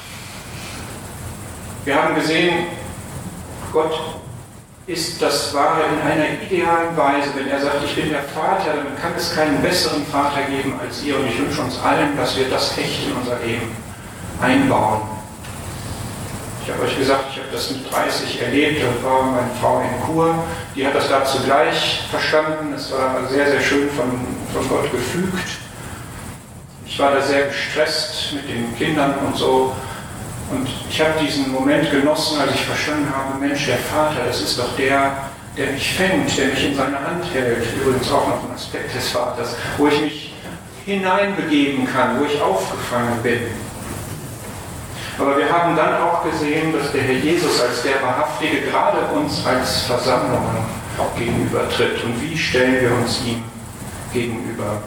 Wir haben gesehen, Gott ist das Wahre in einer idealen Weise. Wenn er sagt, ich bin der Vater, dann kann es keinen besseren Vater geben als ihr. Und ich wünsche uns allen, dass wir das echt in unser Leben einbauen. Ich habe euch gesagt, ich habe das mit 30 erlebt. Da war meine Frau in Chur. Die hat das da zugleich verstanden. Es war sehr, sehr schön von Gott gefügt. Ich war da sehr gestresst mit den Kindern und so. Und ich habe diesen Moment genossen, als ich verstanden habe, Mensch, der Vater, das ist doch der mich fängt, der mich in seine Hand hält. Übrigens auch noch ein Aspekt des Vaters, wo ich mich hineinbegeben kann, wo ich aufgefangen bin. Aber wir haben dann auch gesehen, dass der Herr Jesus als der Wahrhaftige gerade uns als Versammlungen auch gegenübertritt. Und wie stellen wir uns ihm gegenüber?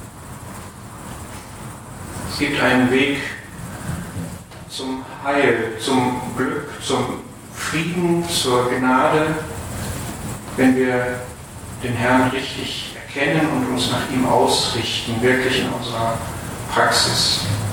Es gibt einen Weg zum Heil, zum Glück, zum Frieden, zur Gnade, wenn wir den Herrn richtig erkennen und uns nach ihm ausrichten, wirklich in unserer Praxis.